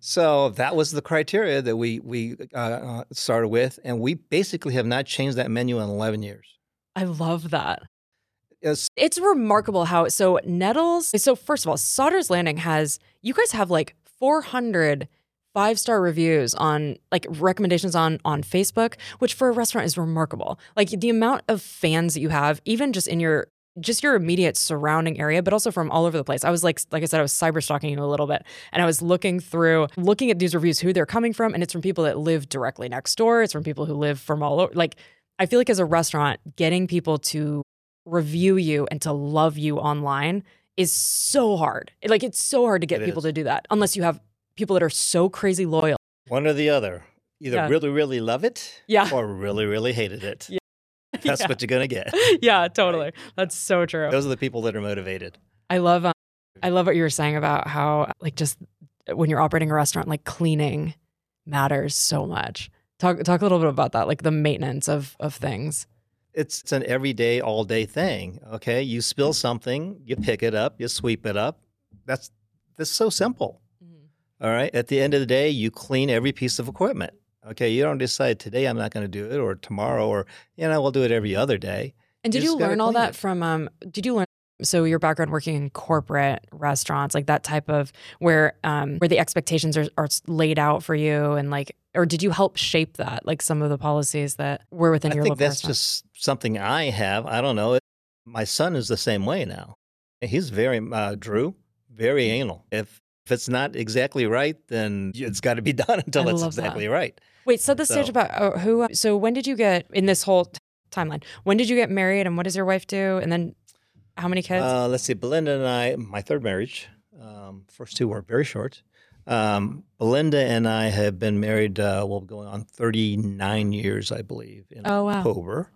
So that was the criteria that we we uh, uh, started with, and we basically have not changed that menu in eleven years. I love that. It's, It's remarkable how so Nettles. So first of all, Sauter's Landing has you guys have like four hundred five-star reviews on like recommendations on on Facebook, which for a restaurant is remarkable. Like the amount of fans that you have, even just in your just your immediate surrounding area, but also from all over the place. I was like, like I said, I was cyber stalking you a little bit, and I was looking through, looking at these reviews, who they're coming from, and it's from people that live directly next door. It's from people who live from all over. Like, I feel like as a restaurant, getting people to review you and to love you online is so hard. Like, it's so hard to get It people is. to do that unless you have people that are so crazy loyal. one or the other. Either Yeah. really, really love it Yeah. or really, really hated it. Yeah. That's Yeah. what you're going to get. Yeah, totally. That's so true. Those are the people that are motivated. I love um, I love what you were saying about how like just when you're operating a restaurant, like cleaning matters so much. Talk talk a little bit about that, like the maintenance of of things. It's, it's an everyday, all day thing. Okay, you spill something, you pick it up, you sweep it up. That's that's so simple. All right. At the end of the day, you clean every piece of equipment. Okay, you don't decide today I'm not going to do it, or tomorrow, or you know we'll do it every other day. And did You you, just gotta learn all clean that it. from um did you learn so your background working in corporate restaurants, like that type of where um where the expectations are, are laid out for you, and like, or did you help shape that, like some of the policies that were within I your think local that's restaurant? just something I have. I don't know. My son is the same way now. He's very uh, Drew, very anal. If if it's not exactly right, then it's got to be done until I it's love that. exactly right. Wait, set the stage So- about uh, who. So when did you get in this whole t- timeline? When did you get married, and what does your wife do? And then how many kids? Uh, let's see. Belinda and I, my third marriage, um, first two were very short. Um, Belinda and I have been married, uh, well, going on thirty-nine years, I believe, in Oh, wow. October.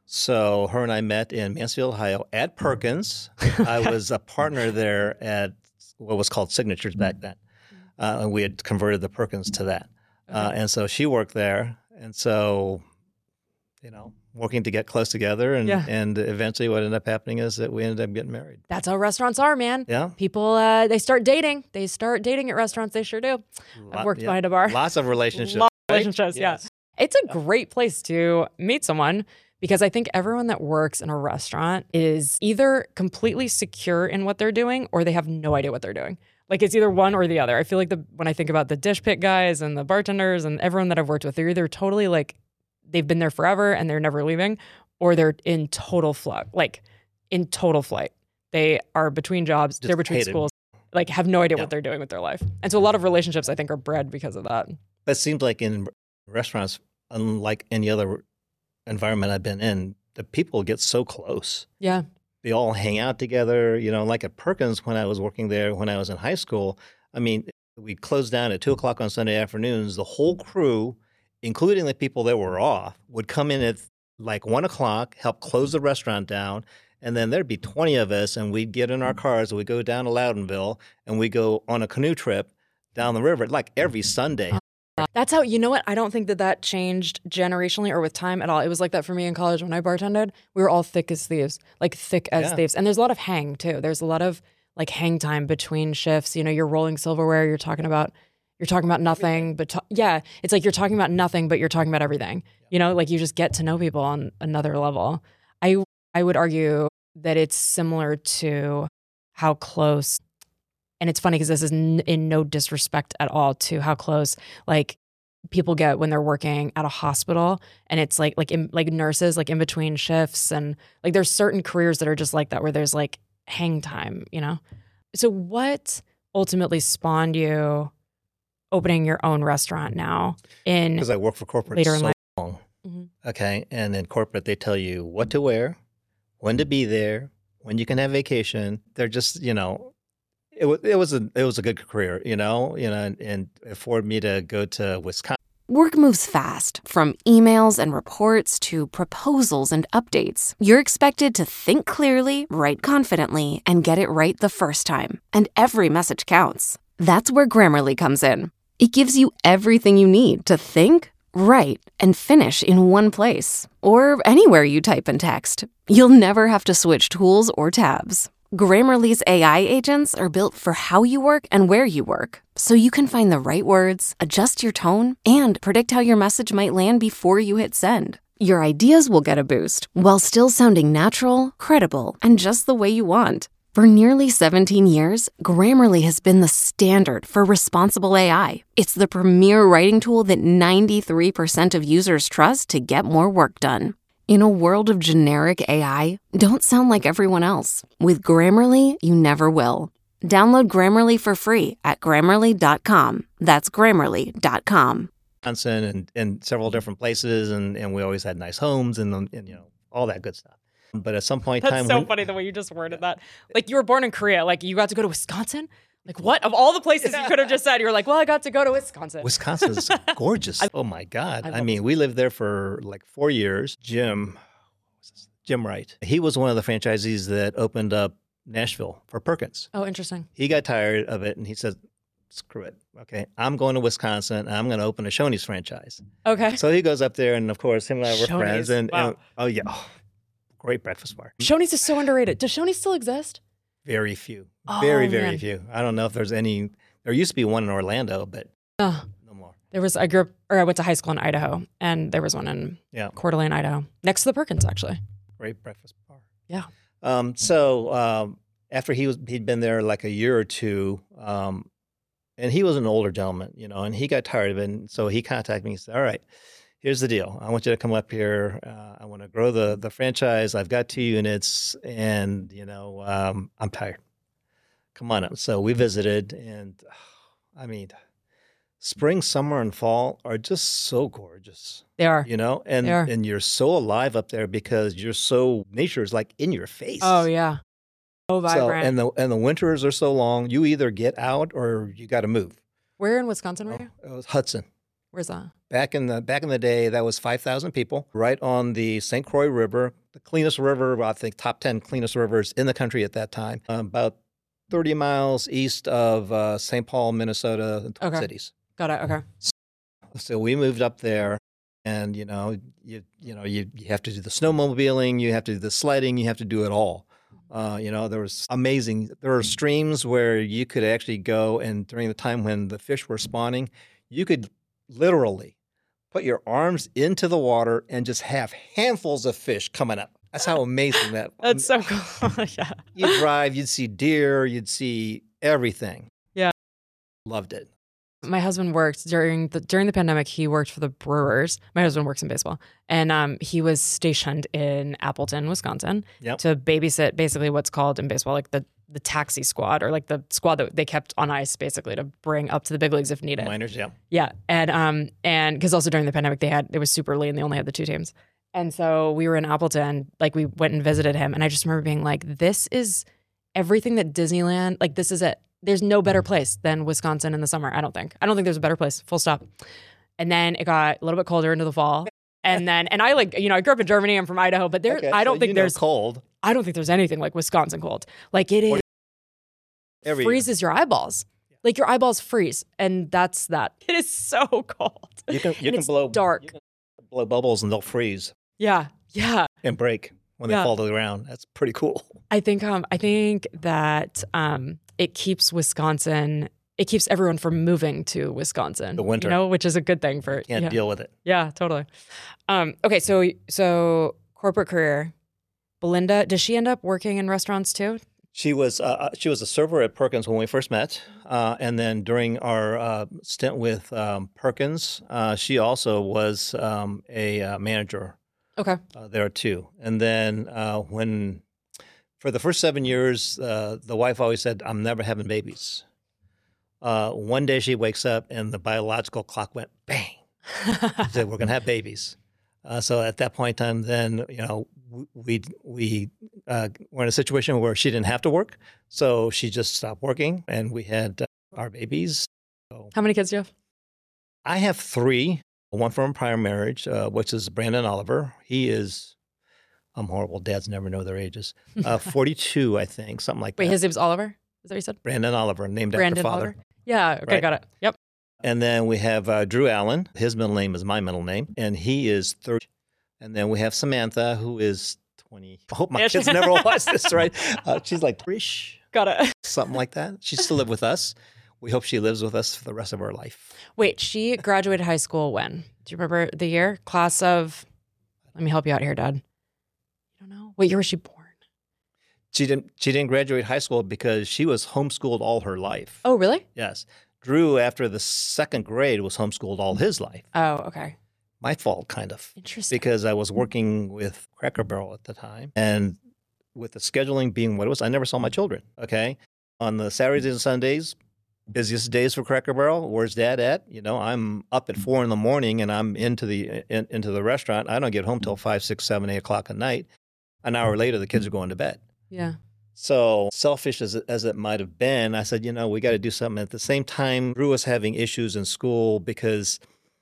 So her and I met in Mansfield, Ohio at Perkins. I was a partner there at what was called Signatures back then. Uh, and we had converted the Perkins to that. Okay. Uh, and so she worked there. And so, you know, working to get close together. And, Yeah. and eventually what ended up happening is that we ended up getting married. That's how restaurants are, man. Yeah. People, uh, they start dating. They start dating at restaurants. They sure do. I've Lot- worked yeah. behind a bar. Lots of relationships. Lots of right? relationships, yeah. Yes. It's a great place to meet someone because I think everyone that works in a restaurant is either completely secure in what they're doing or they have no idea what they're doing. Like it's either one or the other. I feel like the when I think about the dish pick guys and the bartenders and everyone that I've worked with, they're either totally like they've been there forever and they're never leaving, or they're in total flow, like in total flight. They are between jobs, Just they're between hate it. schools, like have no idea Yeah. what they're doing with their life. And so a lot of relationships I think are bred because of that. But it seems like in restaurants, unlike any other environment I've been in, the people get so close. Yeah. They all hang out together. You know, like at Perkins when I was working there, when I was in high school, I mean, we closed down at two o'clock on Sunday afternoons. The whole crew, including the people that were off, would come in at like one o'clock, help close the restaurant down. And then there'd be twenty of us, and we'd get in our cars, and we'd go down to Loudonville, and we'd go on a canoe trip down the river, like every Sunday. That's how, you know what? I don't think that that changed generationally or with time at all. It was like that for me in college when I bartended. We were all thick as thieves, like thick as Yeah. thieves. And there's a lot of hang too. There's a lot of like hang time between shifts. You know, you're rolling silverware. You're talking about, you're talking about nothing, but ta- yeah, it's like you're talking about nothing, but you're talking about everything. You know, like you just get to know people on another level. I I would argue that it's similar to how close. And it's funny because this is n- in no disrespect at all to how close like people get when they're working at a hospital, and it's like like in, like nurses like in between shifts, and like there's certain careers that are just like that where there's like hang time, you know. So what ultimately spawned you opening your own restaurant now in Because I worked for corporate later in so life? long. Mhm. Okay. And in corporate, they tell you what to wear, when to be there, when you can have vacation. They're just, you know, it was it was a it was a good career, you know, you know, and, and it afforded me to go to Wisconsin. Work moves fast, from emails and reports to proposals and updates. You're expected to think clearly, write confidently, and get it right the first time. And every message counts. That's where Grammarly comes in. It gives you everything you need to think, write, and finish in one place. Or anywhere you type and text. You'll never have to switch tools or tabs. Grammarly's A I agents are built for how you work and where you work, so you can find the right words, adjust your tone, and predict how your message might land before you hit send. Your ideas will get a boost while still sounding natural, credible, and just the way you want. For nearly seventeen years, Grammarly has been the standard for responsible A I. It's the premier writing tool that ninety-three percent of users trust to get more work done. In a world of generic A I, don't sound like everyone else. With Grammarly, you never will. Download Grammarly for free at grammarly dot com. That's grammarly dot com. and, and several different places, and, and we always had nice homes and, and you know all that good stuff. But at some point in That's time, so when- funny the way you just worded that. Like you were born in Korea, like you got to go to Wisconsin. Like what? Of all the places you could have just said, you were like, well, I got to go to Wisconsin. Wisconsin's gorgeous. Oh my God! I I, love mean, we lived there for like four years. Jim, what's this? Jim Wright. He was one of the franchisees that opened up Nashville for Perkins. Oh, interesting. He got tired of it, and he said, "Screw it. Okay, I'm going to Wisconsin. And I'm going to open a Shoney's franchise." Okay. So he goes up there, and of course, him and I were Shoney's, friends. And, wow. and oh yeah, oh, great breakfast bar. Shoney's is so underrated. Does Shoney's still exist? Very few. Oh, very, very man. few. I don't know if there's any. There used to be one in Orlando, but Oh, no more. there was, I grew up, or I went to high school in Idaho, and there was one in Yeah. Coeur d'Alene, Idaho, next to the Perkins, actually. Great breakfast bar. Yeah. Um, so um, after he was, he'd been there like a year or two, um, and he was an older gentleman, you know, and he got tired of it. And so he contacted me and said, "All right, here's the deal. I want you to come up here. Uh, I want to grow the the franchise. I've got two units, and you know, um, I'm tired. Come on up." So we visited, and I mean, spring, summer, and fall are just so gorgeous. They are. You know, and They are. and you're so alive up there because you're so nature's like in your face. Oh, yeah. So So vibrant. and the and the winters are so long. You either get out or you got to move. Where in Wisconsin were you? It was Hudson. Where's that? Back in the back in the day, that was five thousand people, right on the Saint Croix River, the cleanest river, I think top ten cleanest rivers in the country at that time. Um, about thirty miles east of uh, Saint Paul, Minnesota, the Twin Okay. Cities. Got it. Okay. So we moved up there, and you know, you you know, you, you have to do the snowmobiling, you have to do the sledding, you have to do it all. Uh, you know, there was amazing. There are streams where you could actually go, and during the time when the fish were spawning, you could literally put your arms into the water and just have handfuls of fish coming up. That's how amazing that. That's so cool. Yeah. You'd drive, you'd see deer, you'd see everything. Yeah. Loved it. My husband worked during the during the pandemic. He worked for the Brewers. My husband works in baseball, and um, he was stationed in Appleton, Wisconsin, Yep. to babysit basically what's called in baseball like the the taxi squad, or like the squad that they kept on ice, basically to bring up to the big leagues if needed. Miners, yeah. Yeah, and um, and because also during the pandemic they had it was super early and they only had the two teams, and so we were in Appleton. Like we went and visited him, and I just remember being like, "This is everything that Disneyland. Like this is it. There's no better place than Wisconsin in the summer. I don't think. I don't think there's a better place. Full stop." And then it got a little bit colder into the fall, and then and I like you know I grew up in Germany. I'm from Idaho, but there Okay, I don't so think you know there's cold. I don't think there's anything like Wisconsin cold. Like it is Every year. freezes your eyeballs. Like your eyeballs freeze, and that's that. It is so cold. You can you And can it's blow dark. you can blow bubbles and they'll freeze Yeah, yeah. and break when Yeah. they fall to the ground. That's pretty cool. I think um I think that um it keeps Wisconsin. It keeps everyone from moving to Wisconsin. The winter. you know, which is a good thing for Can't yeah. deal with it. Yeah, totally. Um, okay, so so corporate career. Belinda, does she end up working in restaurants too? She was uh, she was a server at Perkins when we first met, uh, and then during our uh, stint with um, Perkins, uh, she also was um, a uh, manager Okay. uh, there too. And then uh, when for the first seven years, uh, the wife always said, "I'm never having babies." Uh, one day she wakes up and the biological clock went bang. She said, "We're going to have babies." Uh, so at that point in time, then you know we we uh, were in a situation where she didn't have to work, so she just stopped working, and we had uh, our babies. So How many kids do you have? I have three. One from a prior marriage, uh, which is Brandon Oliver. He is, I'm horrible. Dads never know their ages. Uh, forty-two, I think, something like Wait, that. his name's Oliver? Is that what you said? Brandon Oliver, named Brandon after father. Oliver? Yeah, okay, Right. got it. Yep. And then we have uh, Drew Allen. His middle name is my middle name, and he is thirty. And then we have Samantha, who is twenty. I hope my Yeah. kids never watch this, right? Uh, she's like three-ish, Got it. something like that. She still live with us. We hope she lives with us for the rest of her life. Wait, she graduated high school when? Do you remember the year? Class of, let me help you out here, Dad. You don't know? What year was she born? She didn't. She didn't graduate high school because she was homeschooled all her life. Oh, really? Yes. Drew, after the second grade, was homeschooled all his life. Oh, okay. My fault, kind of, Interesting. because I was working with Cracker Barrel at the time. And with the scheduling being what it was, I never saw my children, okay? On the Saturdays and Sundays, busiest days for Cracker Barrel, where's Dad at? You know, I'm up at four in the morning and I'm into the in, into the restaurant. I don't get home till five, six, seven, eight o'clock at night. An hour later, the kids are going to bed. Yeah. So selfish as it, as it might have been, I said, you know, we got to do something. At the same time, Drew was having issues in school because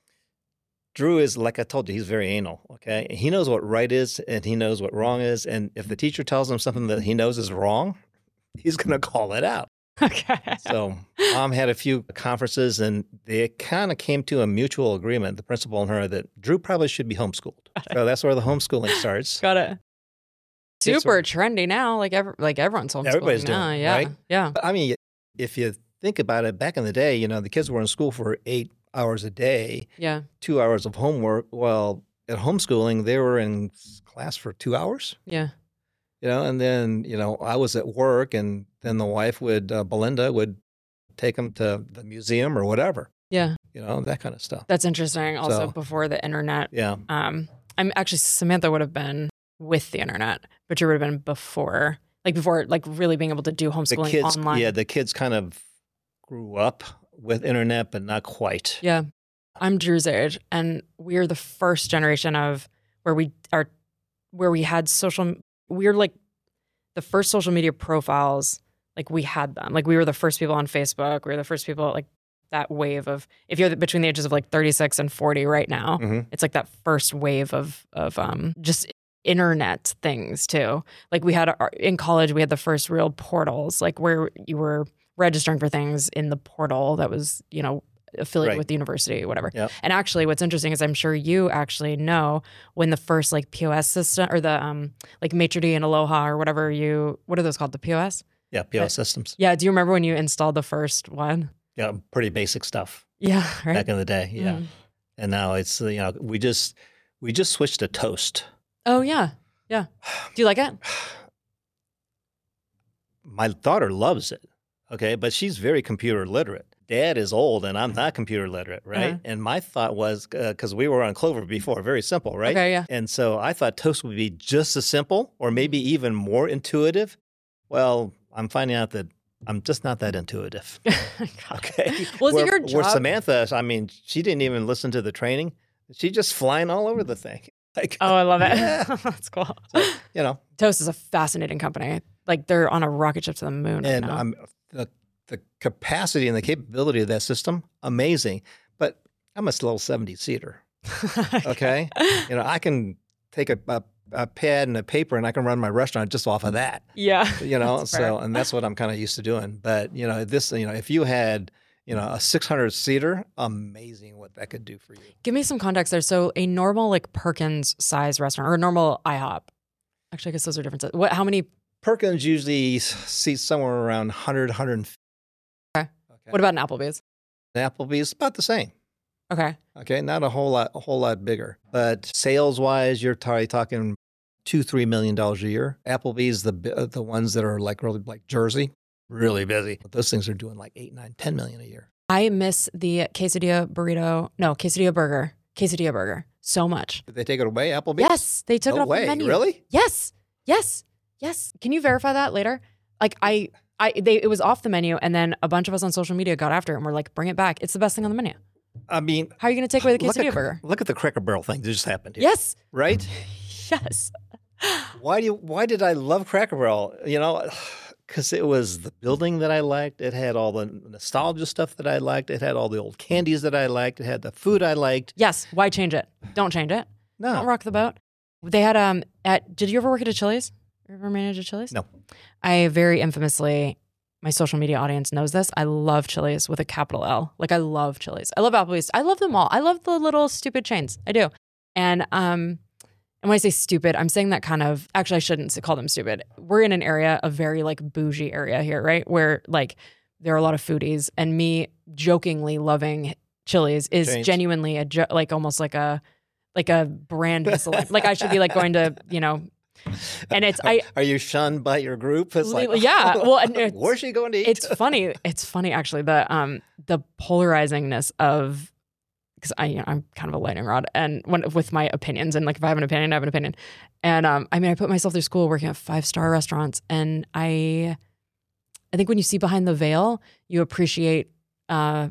Drew is, like I told you, he's very anal, okay? He knows what right is and he knows what wrong is. And if the teacher tells him something that he knows is wrong, he's going to call it out. Okay. So Mom had a few conferences and they kind of came to a mutual agreement, the principal and her, that Drew probably should be homeschooled. So that's where the homeschooling starts. Got it. It's Super trendy now. Like every, like everyone's homeschooling Everybody's now. doing it, yeah. right? Yeah. I mean, if you think about it, back in the day, you know, the kids were in school for eight hours a day, Yeah. two hours of homework. Well, at homeschooling, they were in class for two hours, Yeah. you know, and then, you know, I was at work and then the wife would, uh, Belinda would take them to the museum or whatever, Yeah. you know, that kind of stuff. That's interesting. Also, So- before the internet, Yeah. um, I'm actually Samantha would have been with the internet, but you would have been before, like before, like really being able to do The homeschooling kids, online. yeah, the kids kind of grew up with internet, but not quite. Yeah. I'm Drew's age, and we're the first generation of where we are, where we had social, we're like the first social media profiles, like we had them. Like we were the first people on Facebook. We were the first people, like that wave of, if you're between the ages of like thirty-six and forty right now, Mhm. it's like that first wave of of um just internet things too. Like we had our, in college, we had the first real portals, like where you were registering for things in the portal that was, you know, affiliated Right. with the university or whatever. Yep. And actually what's interesting is I'm sure you actually know when the first like P O S system or the um like Maitre d' and Aloha or whatever you, what are those called? The P O S? Yeah, P O S systems. Yeah. Do you remember when you installed the first one? Yeah, pretty basic stuff Yeah. Right. back in the day. Yeah, Mm. and now it's you know we just we just switched to Toast. Oh yeah. Yeah. Do you like it? My daughter loves it. Okay, but she's very computer literate. Dad is old, and I'm not computer literate, right? Uh-huh. And my thought was because we were on Clover before, very simple, right? Okay. Yeah. And so I thought Toast would be just as simple, or maybe even more intuitive. Well, I'm finding out that I'm just not that intuitive. Okay. Well, is where, it your Where job? Samantha, I mean, she didn't even listen to the training. She's just flying all over the thing. Like, Oh, I love it. Yeah. That's cool. you know, Toast is a fascinating company. Like they're on a rocket ship to the moon. and right now. I'm the, the capacity and the capability of that system, amazing. But I'm a little seventy seater. Okay. you know, I can take a, a, a pad and a paper and I can run my restaurant just off of that. Yeah. You know, That's so fair. and that's what I'm kind of used to doing. But you know, this, you know, if you had, you know, a six hundred seater, amazing what that could do for you. Give me some context there. So a normal like Perkins size restaurant or a normal IHOP. Actually, I guess those are different. sizes. What? How many? Perkins usually seats somewhere around one hundred, one hundred fifty. Okay. Okay. What about an Applebee's? Applebee's? About the same. Okay. Okay, not a whole lot, a whole lot bigger. But sales wise, you're probably talking two, three million dollars a year. Applebee's, the bi- the ones that are like really like Jersey, really busy. But those things are doing like eight, nine, ten million a year. I miss the quesadilla burrito. No, quesadilla burger. Quesadilla burger so much. Did they take it away, Applebee's? Yes, they took No it off way. the menu. Really? Yes. Yes. Yes. Can you verify that later? Like I, I, they, it was off the menu, and then a bunch of us on social media got after it and were like, "Bring it back! It's the best thing on the menu." I mean, How are you going to take away the look quesadilla at, burger? look at the Cracker Barrel thing that just happened here. Yes. Right? Yes. Why do you? Why did I love Cracker Barrel? You know, because it was the building that I liked. It had all the nostalgia stuff that I liked. It had all the old candies that I liked. It had the food I liked. Yes. Why change it? Don't change it. No, Don't rock the boat. They had um at. Did you ever work at a Chili's? You ever manage a Chili's? No. I very infamously, my social media audience knows this. I love Chili's with a capital L. Like I love Chili's. I love Applebee's. I love them all. I love the little stupid chains. I do. And um, and when I say stupid, I'm saying that kind of. Actually, I shouldn't call them stupid. We're in an area, a very like bougie area here, right? Where like there are a lot of foodies, and me jokingly loving Chili's is Chains. genuinely a jo- like almost like a like a brand misalignment. Like I should be like going to you know. And it's I Are you shunned by your group? It's like, yeah. Well, and it's, where's she going to eat? it's funny. It's funny actually. The um the polarizingness of because I you know, I'm kind of a lightning rod and when with my opinions and like if I have an opinion I have an opinion and um I mean I put myself through school working at five star restaurants and I I think when you see behind the veil you appreciate uh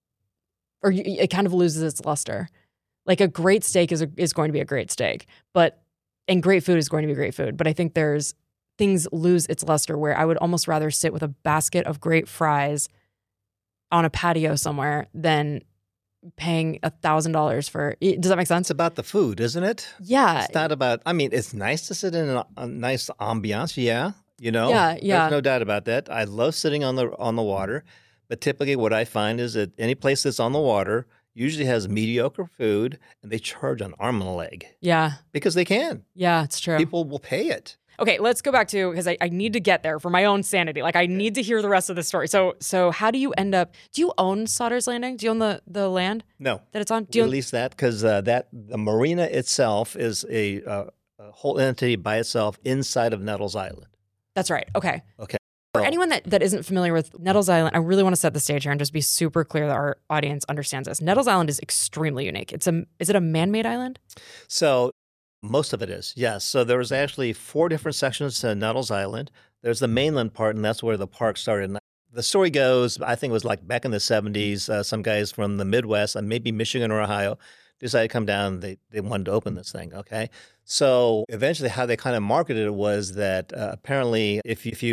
or you, it kind of loses its luster. Like a great steak is a, is going to be a great steak, but and great food is going to be great food. But I think there's things lose its luster where I would almost rather sit with a basket of great fries on a patio somewhere than paying a thousand dollars for. Does that make sense? It's about the food, isn't it? Yeah. It's not about, I mean, it's nice to sit in a, a nice ambiance. Yeah. You know, Yeah, yeah. There's no doubt about that. I love sitting on the, on the water, but typically what I find is that any place that's on the water usually has mediocre food and they charge an arm and a leg Yeah. because they can. Yeah, it's true. People will pay it. Okay, let's go back to because I, I need to get there for my own sanity. Like I need to hear the rest of the story. So so how do you end up? Do you own Sauter's Landing? Do you own the the land No. that it's on? Do you own, Release that because uh, that the marina itself is a, uh, a whole entity by itself inside of Nettles Island. That's right. Okay. Okay. For anyone that, that isn't familiar with Nettles Island, I really want to set the stage here and just be super clear that our audience understands this. Nettles Island is extremely unique. It's a is it a man-made island? So most of it is, yes. So there was actually four different sections to Nettles Island. There's the mainland part, and that's where the park started. And the story goes, I think it was like back in the seventies, uh, some guys from the Midwest, and maybe Michigan or Ohio, decided to come down. They they wanted to open this thing, okay? So eventually how they kind of marketed it was that uh, apparently if, if you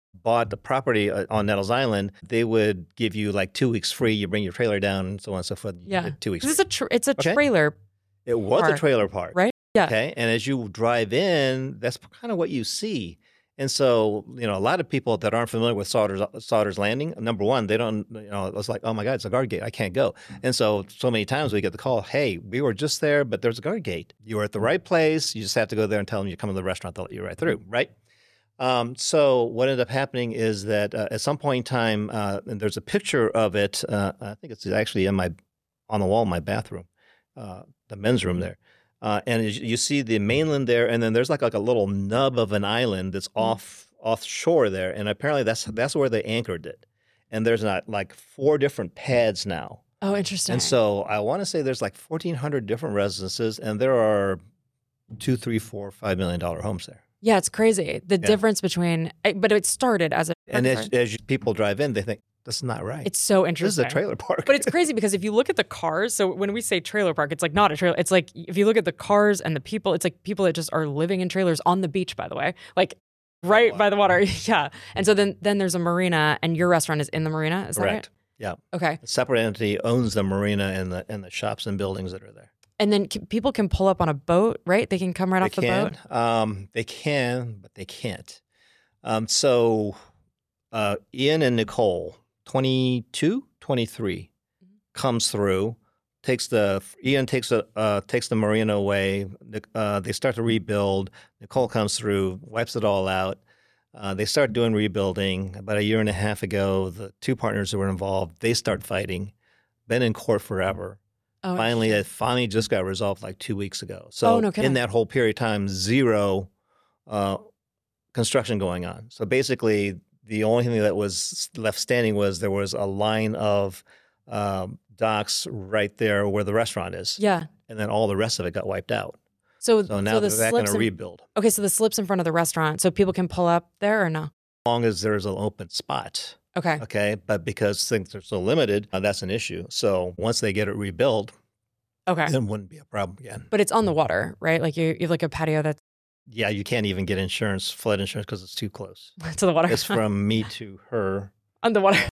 bought the property uh, on Nettles Island, they would give you like two weeks free. You bring your trailer down and so on and so forth. You Yeah. get two weeks This free. is a tra- it's a Okay. trailer, It was park, a trailer park. right? Yeah. Okay. And as you drive in, that's kind of what you see. And so, you know, a lot of people that aren't familiar with Sauter's, Sauter's Landing, number one, they don't, you know, it's like, oh my God, it's a guard gate. I can't go. And so, so many times we get the call, hey, we were just there, but there's a guard gate. You were at the right place. You just have to go there and tell them you come to the restaurant. They'll let you right through, right? Um, so what ended up happening is that uh, at some point in time, uh, and there's a picture of it. Uh, I think it's actually in my, on the wall in my bathroom, uh, the men's room there. Uh, and you you see the mainland there, and then there's like, like a little nub of an island that's off offshore there, and apparently that's that's where they anchored it. And there's not like four different pads now. Oh, interesting. And so I want to say there's like fourteen hundred different residences, and there are two, three, four, five million dollar homes there. Yeah, it's crazy. The Yeah. difference between, but it started as a, And as, as you, people drive in, they think this is not right. it's so This is interesting. a trailer park. But it's crazy because if you look at the cars, so when we say trailer park, it's like not a trailer. It's like if you look at the cars and the people, it's like people that just are living in trailers on the beach, by the way, like right by the water. Yeah. And so then then there's a marina, and your restaurant is in the marina. Is that Correct. Yeah. right? Okay. A separate entity owns the marina and the and the shops and buildings that are there. And then c- people can pull up on a boat, right? They can come right They off the can. boat. Um, they can, but they can't. Um, so uh, Ian and Nicole, twenty-two, twenty-three, comes through, takes the Ian takes the uh, takes the marina away. Nic- Uh, they start to rebuild. Nicole comes through, wipes it all out. Uh, they start doing rebuilding. About a year and a half ago, the two partners who were involved, they start fighting. Been in court forever. Oh, Finally, interesting. it finally just got resolved like two weeks ago. So Oh, no kidding. in that whole period of time, zero uh, construction going on. So basically, the only thing that was left standing was there was a line of um, docks right there where the restaurant is. Yeah. And then all the rest of it got wiped out. So, So now the they're back going slips to in- rebuild. Okay, so the slips in front of the restaurant, so people can pull up there or no? As long as there's an open spot. Okay. Okay. But because things are so limited, uh, that's an issue. So once they get it rebuilt, Okay. then it wouldn't be a problem again. But it's on the water, right? Like you, you have like a patio that's Yeah, you can't even get insurance, flood insurance, because it's too close. to the water. It's from me to her. on the water.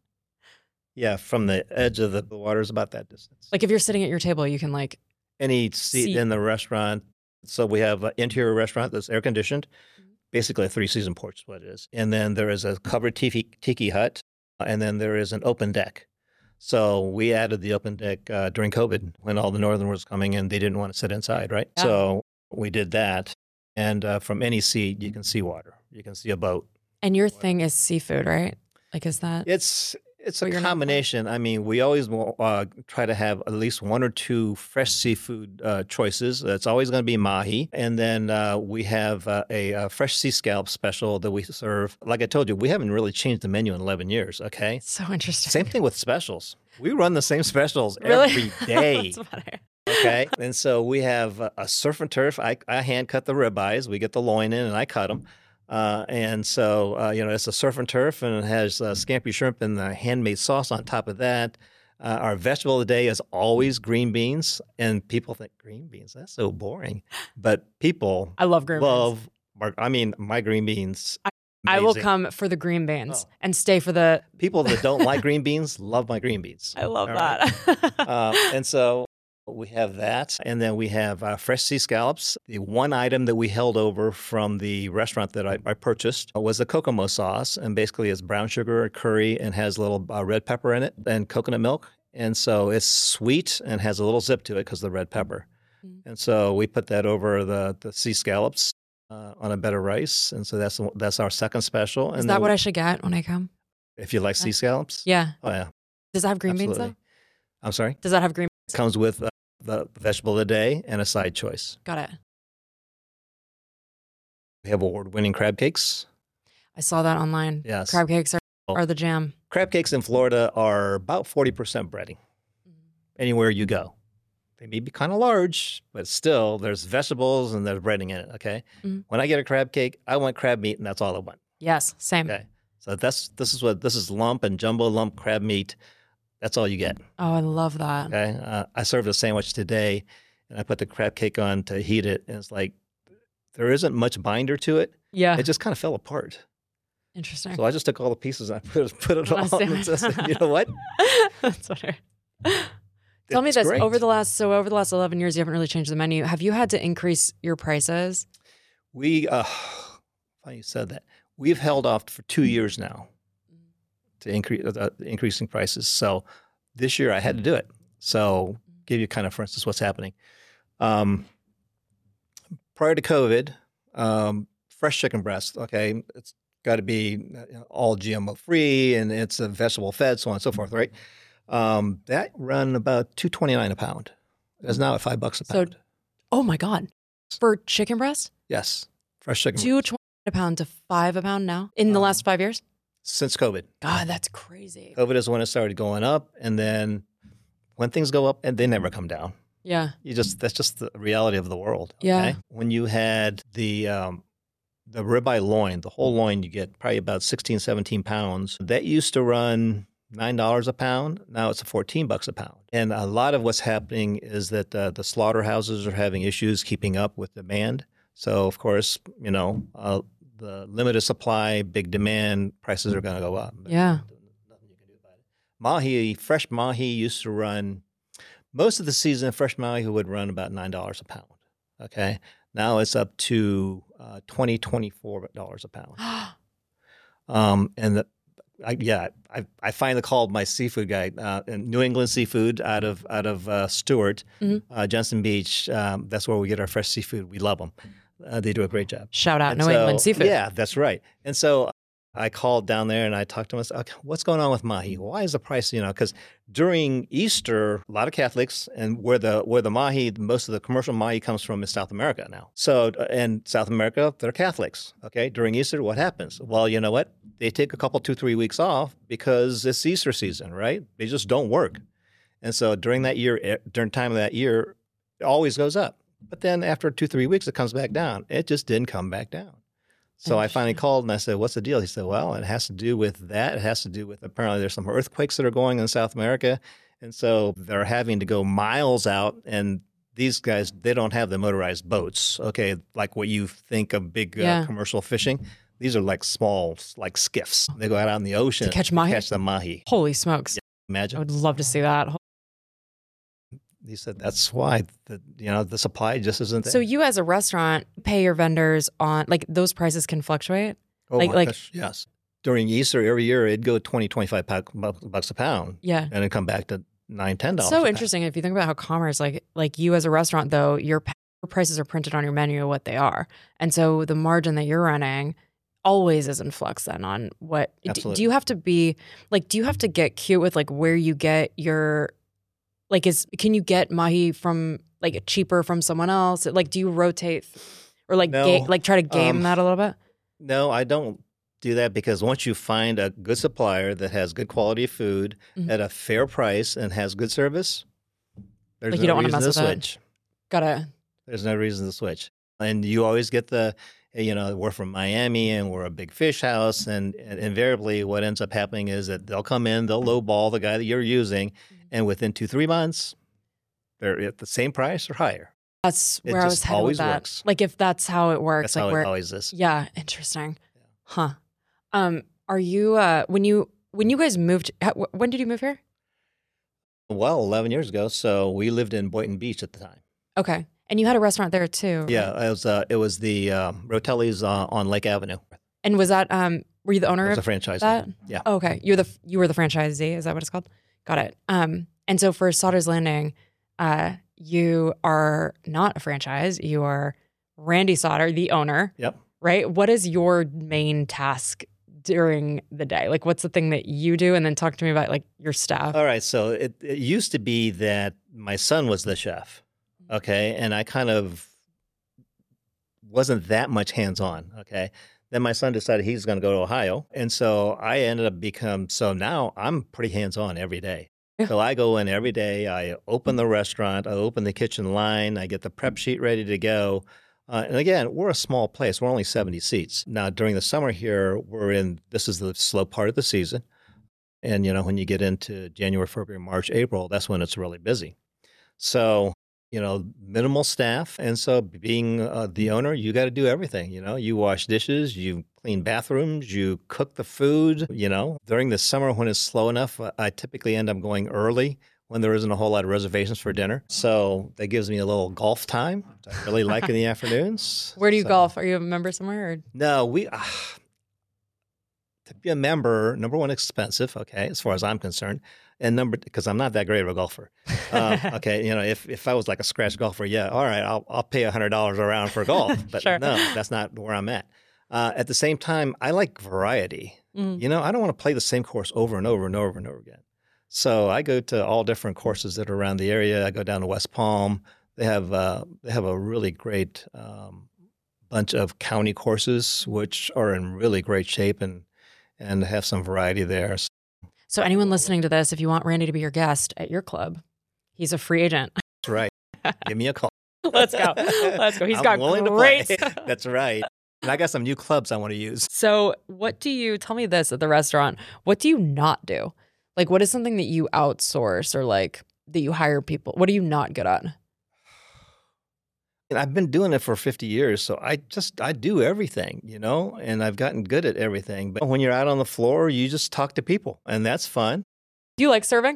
Yeah, from the edge of the, the water is about that distance. Like if you're sitting at your table, you can like, Any seat seat. in the restaurant. So we have an interior restaurant that's air conditioned, basically a three season porch is what it is. And then there is a covered tiki, tiki hut, and then there is an open deck. So we added the open deck uh, during COVID when all the northern was coming in. They didn't want to sit inside, right? Yeah. So we did that. And uh, from any seat, you can see water. You can see a boat. and your thing is seafood, right? Like, is that? It's it's What a you're known for? combination. I mean, we always uh, try to have at least one or two fresh seafood uh, choices. It's always going to be mahi, and then uh, we have uh, a, a fresh sea scallop special that we serve. Like I told you, we haven't really changed the menu in eleven years. Okay, So interesting. same thing with specials. We run the same specials Really? every day. That's funny. Okay, and so we have a, a surf and turf. I, I hand cut the ribeyes. We get the loin in, and I cut them. Uh, and so, uh, you know, it's a surf and turf, and it has uh, scampi shrimp and the handmade sauce on top of that. Uh, our vegetable of the day is always green beans, and people think green beans, that's so boring. But people I love green beans. love, mar- I mean, my green beans. I will amazing. come for the green beans Oh. and stay for the. People that don't like green beans love my green beans. I love All right? that. Um, and so we have that. And then we have uh, fresh sea scallops. The one item that we held over from the restaurant that I, I purchased was the kokomo sauce. And basically it's brown sugar, curry, and has a little uh, red pepper in it and coconut milk. And so it's sweet and has a little zip to it because of the red pepper. Mm. And so we put that over the, the sea scallops uh, on a bed of rice. And so that's that's our second special. Is and that then what I should get when I come? if you like sea scallops? Yeah. Oh, yeah. Does that have green beans Absolutely. though? I'm sorry? Does that have green? Comes with uh, the vegetable of the day and a side choice. Got it. We have award-winning crab cakes. I saw that online. Yes. Crab cakes are, are the jam. Crab cakes in Florida are about forty percent breading anywhere you go. They may be kind of large, but still there's vegetables and there's breading in it, okay? Mhm. When I get a crab cake, I want crab meat and that's all I want, Yes. Same. okay? So that's this is what this is lump and jumbo lump crab meat. That's all you get, Oh, I love that. okay? Uh, I served a sandwich today and I put the crab cake on to heat it and it's like there isn't much binder to it. Yeah. It just kind of fell apart. Interesting. So I just took all the pieces and I put it, put it I all see. on. And just, you know what? That's funny. Tell me It's this, great. over the last, so over the last eleven years, you haven't really changed the menu. Have you had to increase your prices? We, uh, funny you said that. We've held off for two years now to increase uh, increasing prices. So this year I had to do it. So give you kind of, for instance, what's happening. Um, prior to COVID, um, fresh chicken breast, okay, it's got to be all G M O free and it's a vegetable fed, so on and so forth, right? Um, that run about two twenty nine a pound. It's now at five bucks a So, pound. oh my God. For chicken breast? Yes, fresh chicken breast. two twenty a pound to five a pound now in the Um, last five years? Since COVID. God, that's crazy. COVID is when it started going up, and then when things go up, and they never come down. Yeah. You just that's just the reality of the world. Okay? Yeah. When you had the um, the ribeye loin, the whole loin, you get probably about sixteen, seventeen pounds. That used to run nine dollars a pound. Now it's fourteen bucks a pound. And a lot of what's happening is that uh, the slaughterhouses are having issues keeping up with demand. So of course, you know, uh, the limited supply, big demand, prices are going to go up. Yeah. Nothing you can do about it. Mahi, fresh mahi used to run, most of the season, fresh mahi would run about nine dollars a pound. Okay. Now it's up to uh, twenty dollars, twenty-four dollars a pound. um, and the, I, yeah, I, I finally called my seafood guy, uh, in New England Seafood out of out of uh, Stewart, Mhm. uh, Jensen Beach. Um, that's where we get our fresh seafood. We love them. Uh, they do a great job. Shout out And New so- England Seafood. Yeah, that's right. And so I called down there and I talked to him. I said, okay, what's going on with mahi? Why is the price, you know, because during Easter, a lot of Catholics, and where the where the mahi, most of the commercial mahi comes from is South America now. So, in South America, they're Catholics. Okay. During Easter, what happens? Well, you know what? They take a couple, two, three weeks off because it's Easter season, right? They just don't work. And so during that year, during time of that year, it always goes up. But then after two, three weeks, it comes back down. It just didn't come back down. So I finally called and I said, what's the deal? He said, well, it has to do with that. It has to do with apparently there's some earthquakes that are going in South America. And so they're having to go miles out. And these guys, they don't have the motorized boats, okay, like what you think of big uh, Yeah. commercial fishing. These are like small, like skiffs. They go out on the ocean To catch mahi? catch the mahi. Holy smokes. I Imagine. would love to see that. He said that's why the you know the supply just isn't there. So you as a restaurant pay your vendors on, like, those prices can fluctuate? oh like- my like- gosh, yes. During Easter every year, it'd go twenty, twenty-five bu- bucks a pound, Yeah. and it'd come back to nine, ten dollars. So interesting if you think about how commerce, like like you as a restaurant, though, your pa- your prices are printed on your menu what they are, and so the margin that you're running always is in flux. Then on what d- do Absolutely. you have to be like? Do you have to get cute with like where you get your like? Is can you get mahi from like cheaper from someone else? Like, do you rotate or like No. ga- like try to game Um, that a little bit? No, I don't do that because once you find a good supplier that has good quality food Mhm. at a fair price and has good service, there's Like, no you don't wanna reason mess to with it? switch. Gotta There's no reason to switch. And you always get the, you know, we're from Miami and we're a big fish house. And, and invariably what ends up happening is that they'll come in, they'll lowball the guy that you're using. And within two, three months, they're at the same price or higher. That's It where I was just headed always with that. works. Like if that's how it works, That's like how where it always is. yeah, interesting, huh? Um, are you uh when you when you guys moved? how- wh- When did you move here? Well, eleven years ago. So we lived in Boynton Beach at the time. Okay, and you had a restaurant there too. Yeah, it was, uh, it was the um, Rotelli's uh, on Lake Avenue. And was that um were you the It owner was a of franchise. that? Yeah. Oh, okay, you're the you were the franchisee. Is that what it's called? Got it. Um, and so for Sauter's Landing, uh, you are not a franchise. You are Randy Sauter, the owner. Yep. Right. What is your main task during the day? Like, what's the thing that you do? And then talk to me about like your staff. All right. So it, it used to be that my son was the chef. Okay. And I kind of wasn't that much hands on. Okay. Then my son decided he's going to go to Ohio. And so I ended up become, so now I'm pretty hands on every day. Yeah. So I go in every day. I open the restaurant. I open the kitchen line. I get the prep sheet ready to go. Uh, and again, we're a small place. We're only seventy seats. Now, during the summer here, we're in, this is the slow part of the season. And, you know, when you get into January, February, March, April, that's when it's really busy. So you know, minimal staff. And so being uh, the owner, you got to do everything. You know, you wash dishes, you clean bathrooms, you cook the food. You know, during the summer when it's slow enough, I typically end up going early when there isn't a whole lot of reservations for dinner. So that gives me a little golf time, which I really like in the afternoons. Where do you so, golf? Are you a member somewhere? Or? No, we... Uh, to be a member, number one, expensive, okay, as far as I'm concerned. And number, because I'm not that great of a golfer. Uh, okay, you know, if, if I was like a scratch golfer, yeah, all right, I'll I'll pay one hundred dollars a round for golf. But Sure. no, that's not where I'm at. Uh, at the same time, I like variety. Mm. You know, I don't want to play the same course over and over and over and over again. So I go to all different courses that are around the area. I go down to West Palm. They have uh, they have a really great um, bunch of county courses, which are in really great shape and and have some variety there. So anyone listening to this, if you want Randy to be your guest at your club, he's a free agent. That's right. Give me a call. Let's go. Let's go. He's I'm got willing great. To play. That's right. And I got some new clubs I want to use. So what do you, tell me this at the restaurant, what do you not do? Like what is something that you outsource or like that you hire people? What are you not good at? And I've been doing it for fifty years, so I just, I do everything, you know, and I've gotten good at everything. But when you're out on the floor, you just talk to people, and that's fun. Do you like serving?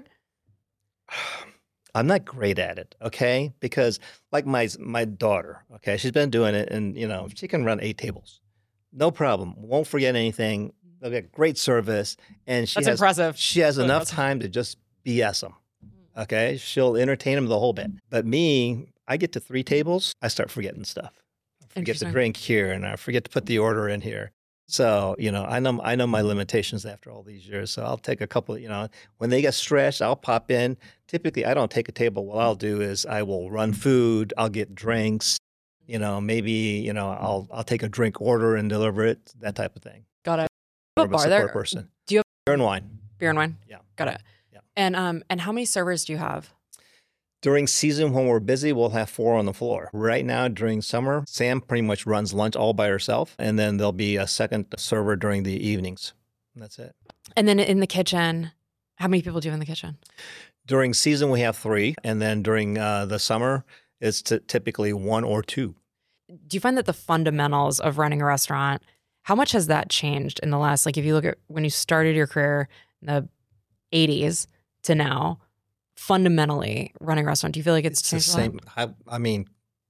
I'm not great at it, okay? Because like my my daughter, okay, she's been doing it, and, you know, she can run eight tables. No problem. Won't forget anything. They'll get great service, and she That's has, impressive. She has Really enough impressive. time to just B S them, okay? She'll entertain them the whole bit. But me, I get to three tables, I start forgetting stuff. I forget to Interesting. drink here, and I forget to put the order in here. So, you know, I know I know my limitations after all these years. So I'll take a couple, you know, when they get stretched, I'll pop in. Typically, I don't take a table. What I'll do is I will run food, I'll get drinks, you know, maybe, you know, I'll I'll take a drink order and deliver it, that type of thing. Got it. More What of a bar support there? person. Do you have Beer and wine. beer and wine? Yeah. Got it. Yeah. And um and how many servers do you have? During season when we're busy, we'll have four on the floor. Right now, during summer, Sam pretty much runs lunch all by herself, and then there'll be a second server during the evenings. And that's it. And then in the kitchen, how many people do you have in the kitchen? During season, we have three, and then during uh, the summer, it's t- typically one or two. Do you find that the fundamentals of running a restaurant, how much has that changed in the last, like if you look at when you started your career in the eighties to now, fundamentally running a restaurant, do you feel like it's, It's the changed a lot? same. I, I mean,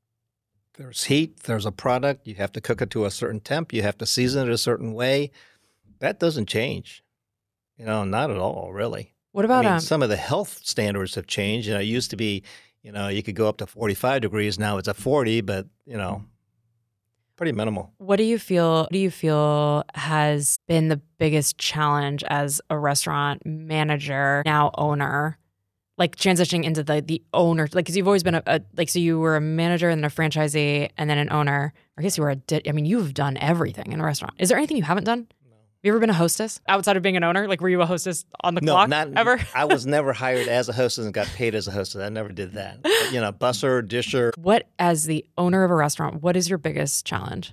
there's heat, there's a product, you have to cook it to a certain temp, you have to season it a certain way. That doesn't change. You know, not at all, really. What I about mean, um, some of the health standards have changed. You know, it used to be, you know, you could go up to forty-five degrees. Now it's at forty, but, you know, pretty minimal. what do you feel what do you feel has been the biggest challenge as a restaurant manager, now owner, like transitioning into the the owner, like because you've always been a, a like so you were a manager and then a franchisee and then an owner. I guess you were a di- I mean you've done everything in a restaurant. Is there anything you haven't done? Have you ever been a hostess outside of being an owner? Like, were you a hostess on the No, clock not ever? I was never hired as a hostess and got paid as a hostess. I never did that. But, you know, busser, disher. What, as the owner of a restaurant, what is your biggest challenge?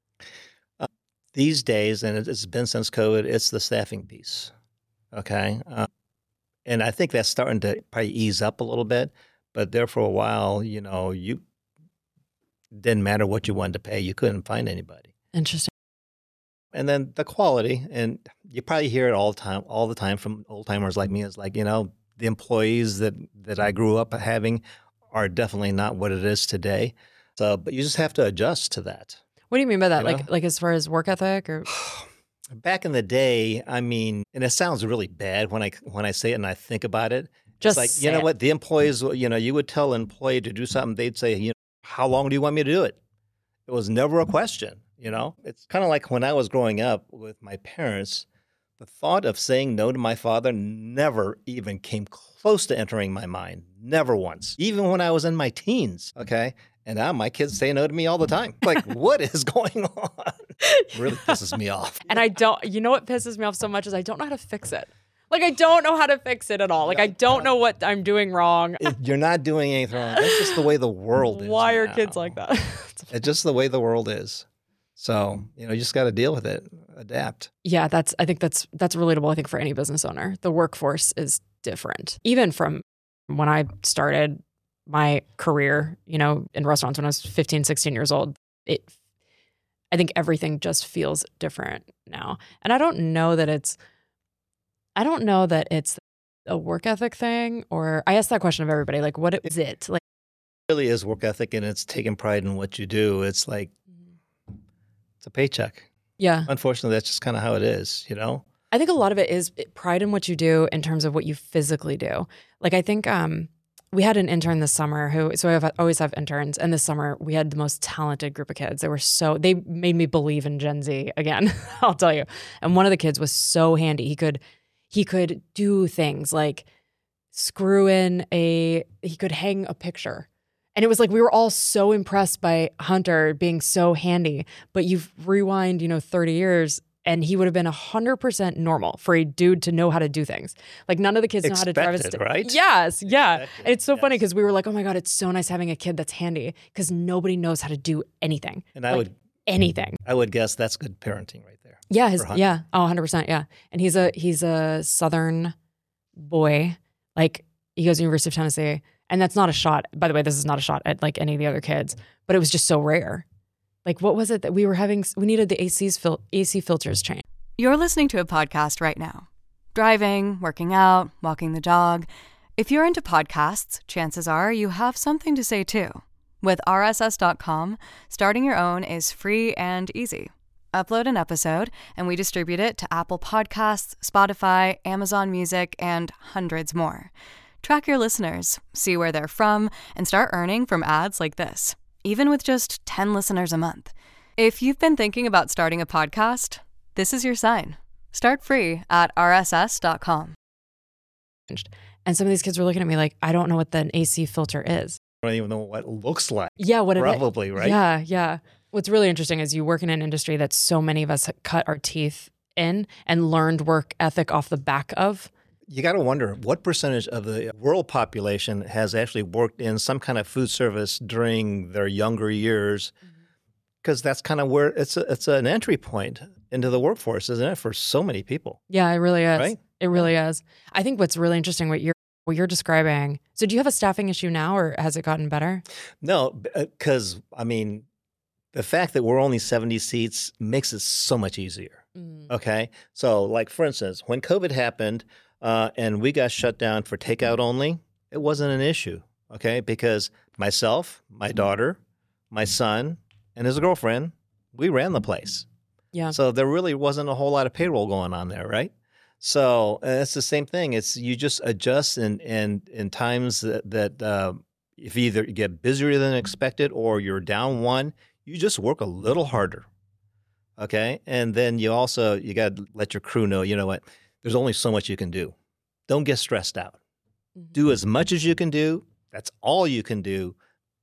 These days, and it's been since COVID, it's the staffing piece. Okay. Uh, and I think that's starting to probably ease up a little bit. But there for a while, you know, you didn't matter what you wanted to pay. You couldn't find anybody. Interesting. And then the quality, and you probably hear it all the time, all the time from old timers like me. It's like, you know, the employees that, that I grew up having are definitely not what it is today. So, but you just have to adjust to that. What do you mean by that? You know? Like, like as far as work ethic, or Back in the day, I mean, and it sounds really bad when I when I say it and I think about it. just It's like, say you know it. what, the employees, you know, you would tell an employee to do something, they'd say, you know, how long do you want me to do it? It was never a question, you know? It's kind of like when I was growing up with my parents, the thought of saying no to my father never even came close to entering my mind. Never once. Even when I was in my teens, okay? And now my kids say no to me all the time. Like, what is going on? Really pisses me off. And I don't, you know what pisses me off so much is I don't know how to fix it. Like, I don't know how to fix it at all. Like, I don't know what I'm doing wrong. It- you're not doing anything wrong. That's just the way the world is. Why are now. kids like that? It's just the way the world is. So, you know, you just got to deal with it, adapt. Yeah, that's, I think that's, that's relatable, I think, for any business owner. The workforce is different. Even from when I started my career, you know, in restaurants when I was fifteen, sixteen years old, it, I think everything just feels different now. And I don't know that it's, I don't know that it's a work ethic thing, or I ask that question of everybody, like, what is it? Like, It really is work ethic, and it's taking pride in what you do. It's like, it's a paycheck. yeah. Unfortunately, that's just kind of how it is, you know? I think a lot of it is pride in what you do in terms of what you physically do. Like, I think um, we had an intern this summer who, so I have, always have interns. And this summer we had the most talented group of kids. They were so, they made me believe in Gen Z again, I'll tell you. And one of the kids was so handy. He could, he could do things like screw in a, he could hang a picture. And it was like, we were all so impressed by Hunter being so handy, but you've rewind, you know, thirty years and he would have been one hundred percent normal for a dude to know how to do things. Like, none of the kids know how to drive a Expected, stick. right? Yes, yeah. Expected, And it's so funny yes. because we were like, oh my God, it's so nice having a kid that's handy because nobody knows how to do anything. And I Like, would anything. I would guess that's good parenting right there. Yeah, his for Hunter. yeah, oh, one hundred percent, yeah. And he's a he's a Southern boy. Like, he goes to University of Tennessee, and that's not a shot. By the way, this is not a shot at like any of the other kids, but it was just so rare. Like, what was it that we were having? We needed the A C's fil- A C filters changed. You're listening to a podcast right now. Driving, working out, walking the dog. If you're into podcasts, chances are you have something to say too. With R S S dot com, starting your own is free and easy. Upload an episode, and we distribute it to Apple Podcasts, Spotify, Amazon Music, and hundreds more. Track your listeners, see where they're from, and start earning from ads like this, even with just ten listeners a month. If you've been thinking about starting a podcast, this is your sign. Start free at R S S dot com. And some of these kids were looking at me like, I don't know what an A C filter is. I don't even know what it looks like. Yeah, what it is. Probably, right? Yeah, yeah. What's really interesting is you work in an industry that so many of us cut our teeth in and learned work ethic off the back of. You got to wonder what percentage of the world population has actually worked in some kind of food service during their younger years, because that's kind of where it's a, it's an entry point into the workforce, isn't it, for so many people? Yeah, it really is. Right? It really is. I think what's really interesting what you're what you're describing. So, do you have a staffing issue now, or has it gotten better? No, because I mean, the fact that we're only seventy seats makes it so much easier. Mm. Okay, so like for instance, when COVID happened uh, and we got shut down for takeout only, it wasn't an issue. Okay, because myself, my daughter, my son, and his girlfriend, we ran the place. Yeah. So there really wasn't a whole lot of payroll going on there, right? So uh, it's the same thing. It's you just adjust in in, in times that, that uh, if you either get busier than expected or you're down one, you just work a little harder, okay? And then you also you got to let your crew know, you know what? There's only so much you can do. Don't get stressed out. Mm-hmm. Do as much as you can do. That's all you can do.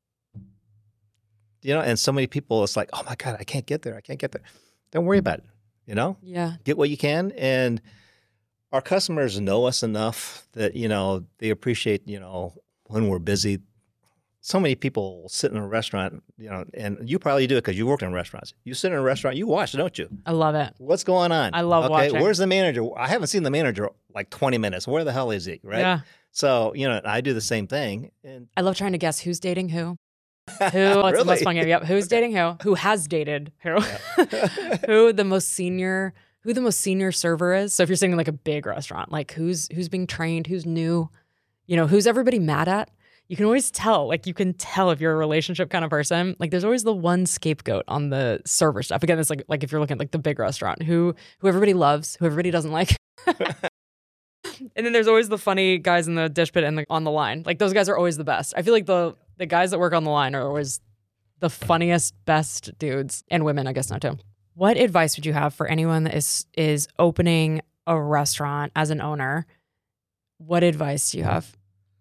You know, and so many people, it's like, oh my God, I can't get there. I can't get there. Don't worry about it. You know, Yeah. get what you can. And our customers know us enough that, you know, they appreciate, you know, when we're busy. So many people sit in a restaurant, you know, and you probably do it because you work in restaurants. You sit in a restaurant, you watch, don't you? I love it. What's going on? I love okay, watching. Where's the manager? I haven't seen the manager like twenty minutes. Where the hell is he? Right. Yeah. So, you know, I do the same thing. And I love trying to guess who's dating who. Who? It's the Really? most fun game. Yep. Who's dating who? Who has dated who? Who the most senior? Who the most senior server is? So if you're saying like a big restaurant, like who's who's being trained, who's new, you know, who's everybody mad at? You can always tell. Like you can tell if you're a relationship kind of person. Like there's always the one scapegoat on the server stuff. Again, it's like like if you're looking at like the big restaurant, who who everybody loves, who everybody doesn't like. And then there's always the funny guys in the dish pit and the, on the line. Like those guys are always the best. I feel like the the guys that work on the line are always the funniest, best dudes, and women, I guess now too. What advice would you have for anyone that is is opening a restaurant as an owner? What advice do you have?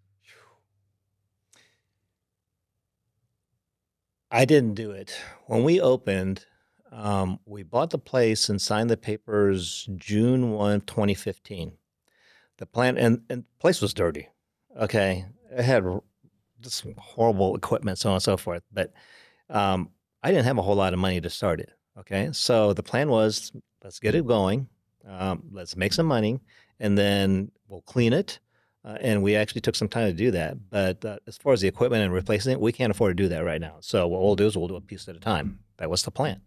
I didn't do it. When we opened, um, we bought the place and signed the papers June first, twenty fifteen. The plant and, and the place was dirty. Okay. It had just horrible equipment, so on and so forth. But um, I didn't have a whole lot of money to start it. Okay. So the plan was, let's get it going. Um, let's make some money, and then we'll clean it. Uh, and we actually took some time to do that. But uh, as far as the equipment and replacing it, we can't afford to do that right now. So what we'll do is we'll do a piece at a time. That was the plan.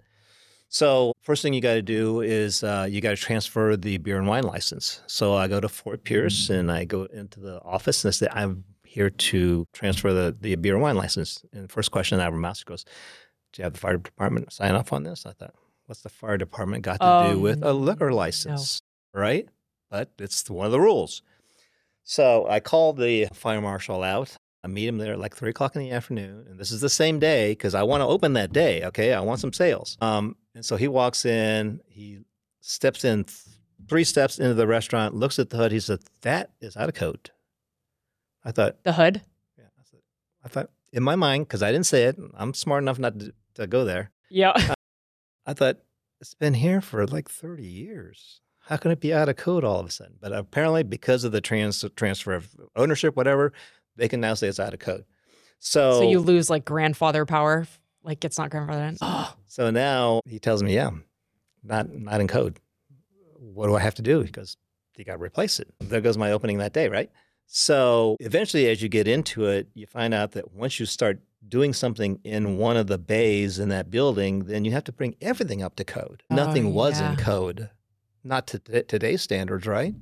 So first thing you got to do is uh, you got to transfer the beer and wine license. So I go to Fort Pierce and I go into the office and I say, I'm here to transfer the, the beer and wine license. And the first question out of my mouth goes, do you have the fire department sign off on this? I thought, what's the fire department got to Oh, do with a liquor license, right? But it's one of the rules. So I called the fire marshal out. I meet him there at like three o'clock in the afternoon. And this is the same day because I want to open that day, okay? I want some sales. Um, and so he walks in. He steps in th- three steps into the restaurant, looks at the hood. He said, that is out of code. I thought. The hood? Yeah. I, said, I thought, in my mind, because I didn't say it, I'm smart enough not to, to go there. Yeah. I, I thought, it's been here for like thirty years. How can it be out of code all of a sudden? But apparently, because of the trans- transfer of ownership, whatever, they can now say it's out of code. So, So you lose like grandfather power, like it's not grandfather. Oh. So now he tells me, yeah, not not in code. What do I have to do? He goes, you got to replace it. There goes my opening that day, right? So eventually, as you get into it, you find out that once you start doing something in one of the bays in that building, then you have to bring everything up to code. Oh, Nothing was yeah. in code, not to t- today's standards, right?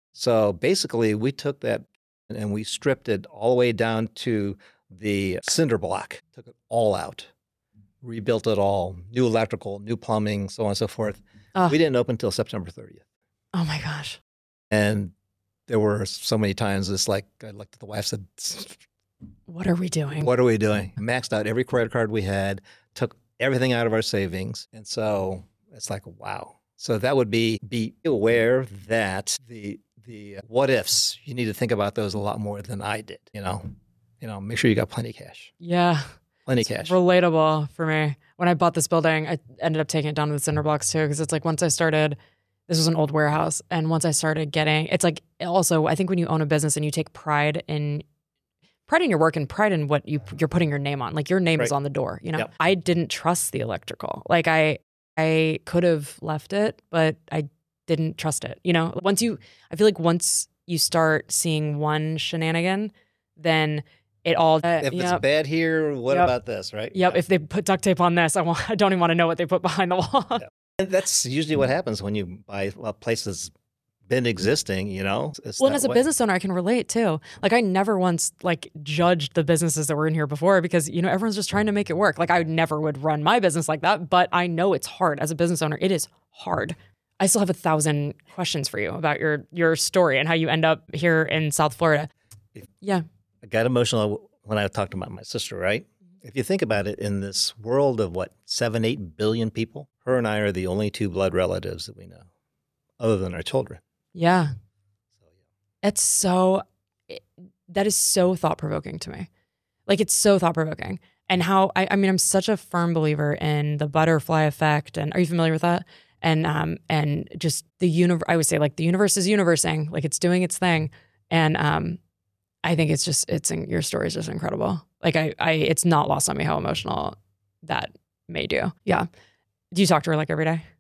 So basically, we took that and we stripped it all the way down to the cinder block, took it all out, rebuilt it all, new electrical, new plumbing, so on and so forth. Oh. We didn't open until September thirtieth. Oh my gosh. And there were so many times it's like I looked at the wife and said, What are we doing? what are we doing? Maxed out every credit card we had, took everything out of our savings. And so it's like, wow. So that would be be aware that the the what ifs, you need to think about those a lot more than I did, you know. You know, make sure you got plenty of cash. Yeah. Plenty It's of cash. relatable for me. When I bought this building, I ended up taking it down to the cinder blocks too, because it's like once I started, this was an old warehouse, and once I started getting, it's like also, I think when you own a business and you take pride in pride in your work and pride in what you you're putting your name on, like your name Right. is on the door, you know. Yep. I didn't trust the electrical. Like I I could have left it, but I didn't trust it. You know, once you, I feel like once you start seeing one shenanigan, then it all. Uh, If yep. it's bad here, what Yep. about this, right? Yep. Yeah. If they put duct tape on this, I want. I don't even want to know what they put behind the wall. Yeah. And that's usually what happens when you buy a place that's been existing, you know? It's Well, and that as a way. business owner, I can relate too. Like I never once like judged the businesses that were in here before because, you know, everyone's just trying to make it work. Like I never would run my business like that, but I know it's hard. As a business owner, it is hard. I still have a thousand questions for you about your your story and how you end up here in South Florida. Yeah. I got emotional when I talked about my sister, right? If you think about it, in this world of what, seven, eight billion people, her and I are the only two blood relatives that we know, other than our children. Yeah. So, yeah. It's so, it, that is so thought provoking to me. Like it's so thought provoking. And how, I, I mean, I'm such a firm believer in the butterfly effect. And are you familiar with that? And, um, and just the universe, I would say like the universe is universing, like it's doing its thing. And, um, I think it's just, it's, your story is just incredible. Like I, I, it's not lost on me how emotional that made you. Yeah. Do you talk to her like every day?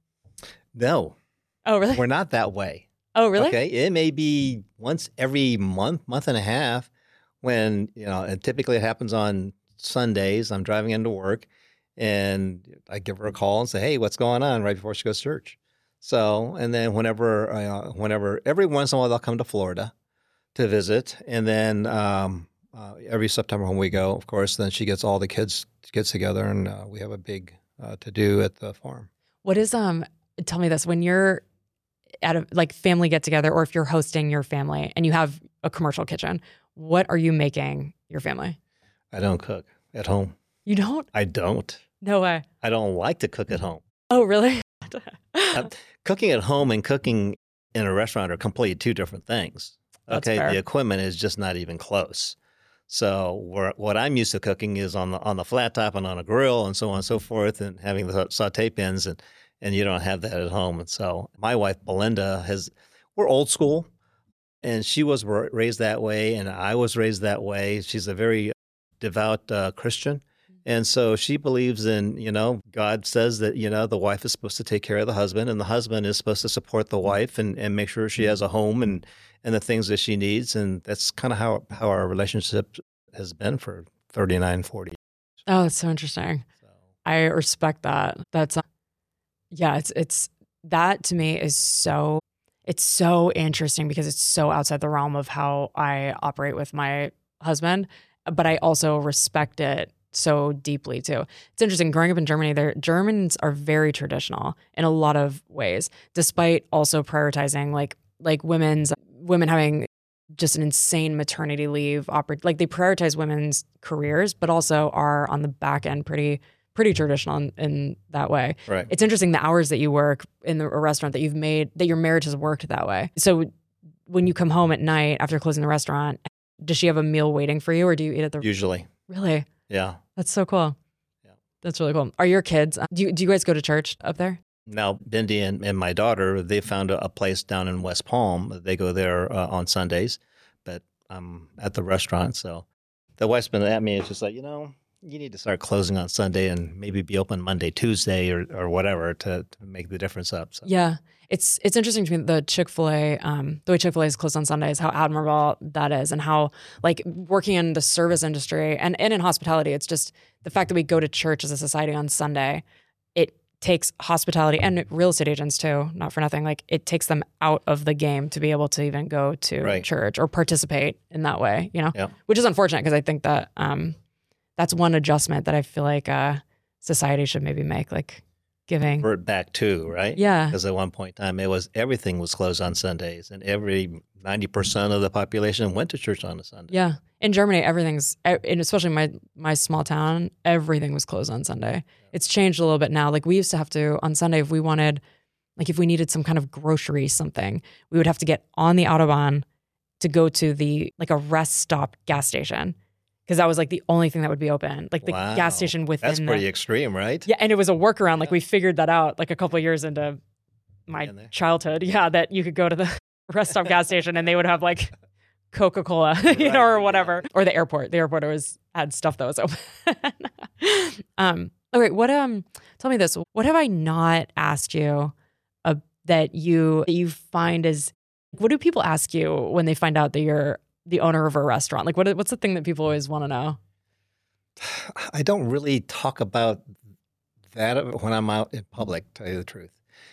No, Oh, really? we're not that way. Oh, really? Okay, it may be once every month, month and a half, when, you know, and typically it happens on Sundays. I'm driving into work and I give her a call and say, hey, what's going on, right before she goes to church. So, and then whenever, uh, whenever, every once in a while, they'll come to Florida to visit. And then um, uh, every September when we go, of course, then she gets all the kids, kids together and uh, we have a big uh, to do at the farm. What is, um, tell me this, when you're at a like family get together or if you're hosting your family and you have a commercial kitchen, what are you making your family? I don't cook at home. You don't? I don't. No way. I don't like to cook at home. Oh, really? Uh, cooking at home and cooking in a restaurant are completely two different things. That's Okay, fair. the equipment is just not even close. So where, what I'm used to cooking is on the on the flat top and on a grill and so on and so forth, and having the saute pins, and and you don't have that at home. And so my wife Belinda has, we're old school, and she was ra- raised that way, and I was raised that way. She's a very devout uh, Christian, And so she believes in, you know, God says that, you know, the wife is supposed to take care of the husband and the husband is supposed to support the wife and, and make sure she has a home and, and the things that she needs. And that's kind of how, how our relationship has been for thirty-nine, forty years. Oh, that's so interesting. So, I respect that. That's, uh, yeah, it's, it's, that to me is so, it's so interesting because it's so outside the realm of how I operate with my husband, but I also respect it so deeply too. It's interesting. Growing up in Germany, there Germans are very traditional in a lot of ways, despite also prioritizing like like women's women having just an insane maternity leave. Oper- like they prioritize women's careers, but also are on the back end pretty pretty traditional in, in that way. right. It's interesting the hours that you work in the, a restaurant that you've made that your marriage has worked that way. So when you come home at night after closing the restaurant, does she have a meal waiting for you, or do you eat at the Usually. really? Yeah. That's so cool. Yeah. That's really cool. Are your kids, do you, do you guys go to church up there? Now, Bindi and, and my daughter, they found a, a place down in West Palm. They go there uh, on Sundays, but I'm at the restaurant. So the wife's been at me. It's just like, you know, you need to start closing on Sunday and maybe be open Monday, Tuesday, or, or whatever to, to make the difference up. So. Yeah. It's it's interesting to me, the Chick-fil-A, um, the way Chick-fil-A is closed on Sundays, how admirable that is, and how, like, working in the service industry and, and in hospitality, it's just the fact that we go to church as a society on Sunday, it takes hospitality and real estate agents too, not for nothing, like it takes them out of the game to be able to even go to Right. church or participate in that way, you know, Yeah. which is unfortunate because I think that um, that's one adjustment that I feel like uh, society should maybe make, like giving. Revert back to, right? Yeah. Because at one point in time, it was everything was closed on Sundays, and every ninety percent of the population went to church on a Sunday. Yeah. In Germany, everything's, and especially my my small town, everything was closed on Sunday. It's changed a little bit now. Like we used to have to, on Sunday, if we wanted, like if we needed some kind of grocery, something, we would have to get on the Autobahn to go to the, like a rest stop gas station. Because that was like the only thing that would be open. Like the Wow. gas station within That's pretty the, extreme, right? yeah, and it was a workaround. Like we figured that out like a couple of years into my In there. childhood. Yeah, that you could go to the rest stop gas station and they would have like Coca-Cola, you know, Right, or whatever. Or the airport. The airport always had stuff that was open. um, all right, what um tell me this. What have I not asked you uh, that you that you find is, what do people ask you when they find out that you're the owner of a restaurant? Like what what's the thing that people always want to know? I don't really talk about that when I'm out in public, to tell you the truth.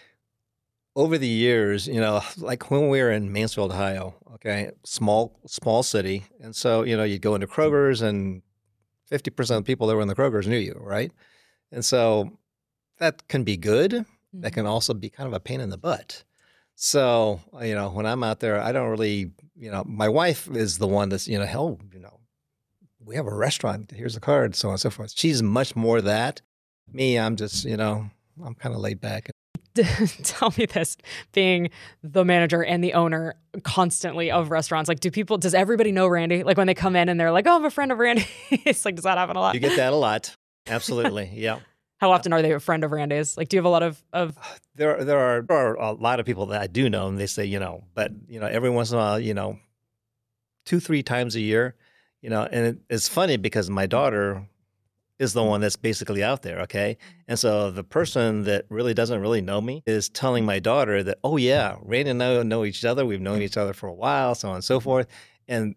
Over the years, you know, like when we were in Mansfield, Ohio, okay, small small city, and so, you know, you'd go into Kroger's and fifty percent of the people that were in the Kroger's knew you, right? And so that can be good. That can also be kind of a pain in the butt. So, you know, when I'm out there, I don't really, you know, my wife is the one that's, you know, hell, you know, we have a restaurant, here's a card, so on and so forth. She's much more that. Me, I'm just, you know, I'm kind of laid back. Tell me this, being the manager and the owner constantly of restaurants, like do people, does everybody know Randy? Like when they come in and they're like, oh, I'm a friend of Randy. It's like, does that happen a lot? You get that a lot. Absolutely. Yeah. How often are they a friend of Randy's? Like, do you have a lot of, of There, there are, there are a lot of people that I do know, and they say, you know, but, you know, every once in a while, you know, two, three times a year, you know, and it, it's funny because my daughter is the one that's basically out there, okay? And so the person that really doesn't really know me is telling my daughter that, oh, yeah, Randy and I know each other. We've known each other for a while, so on and so forth. And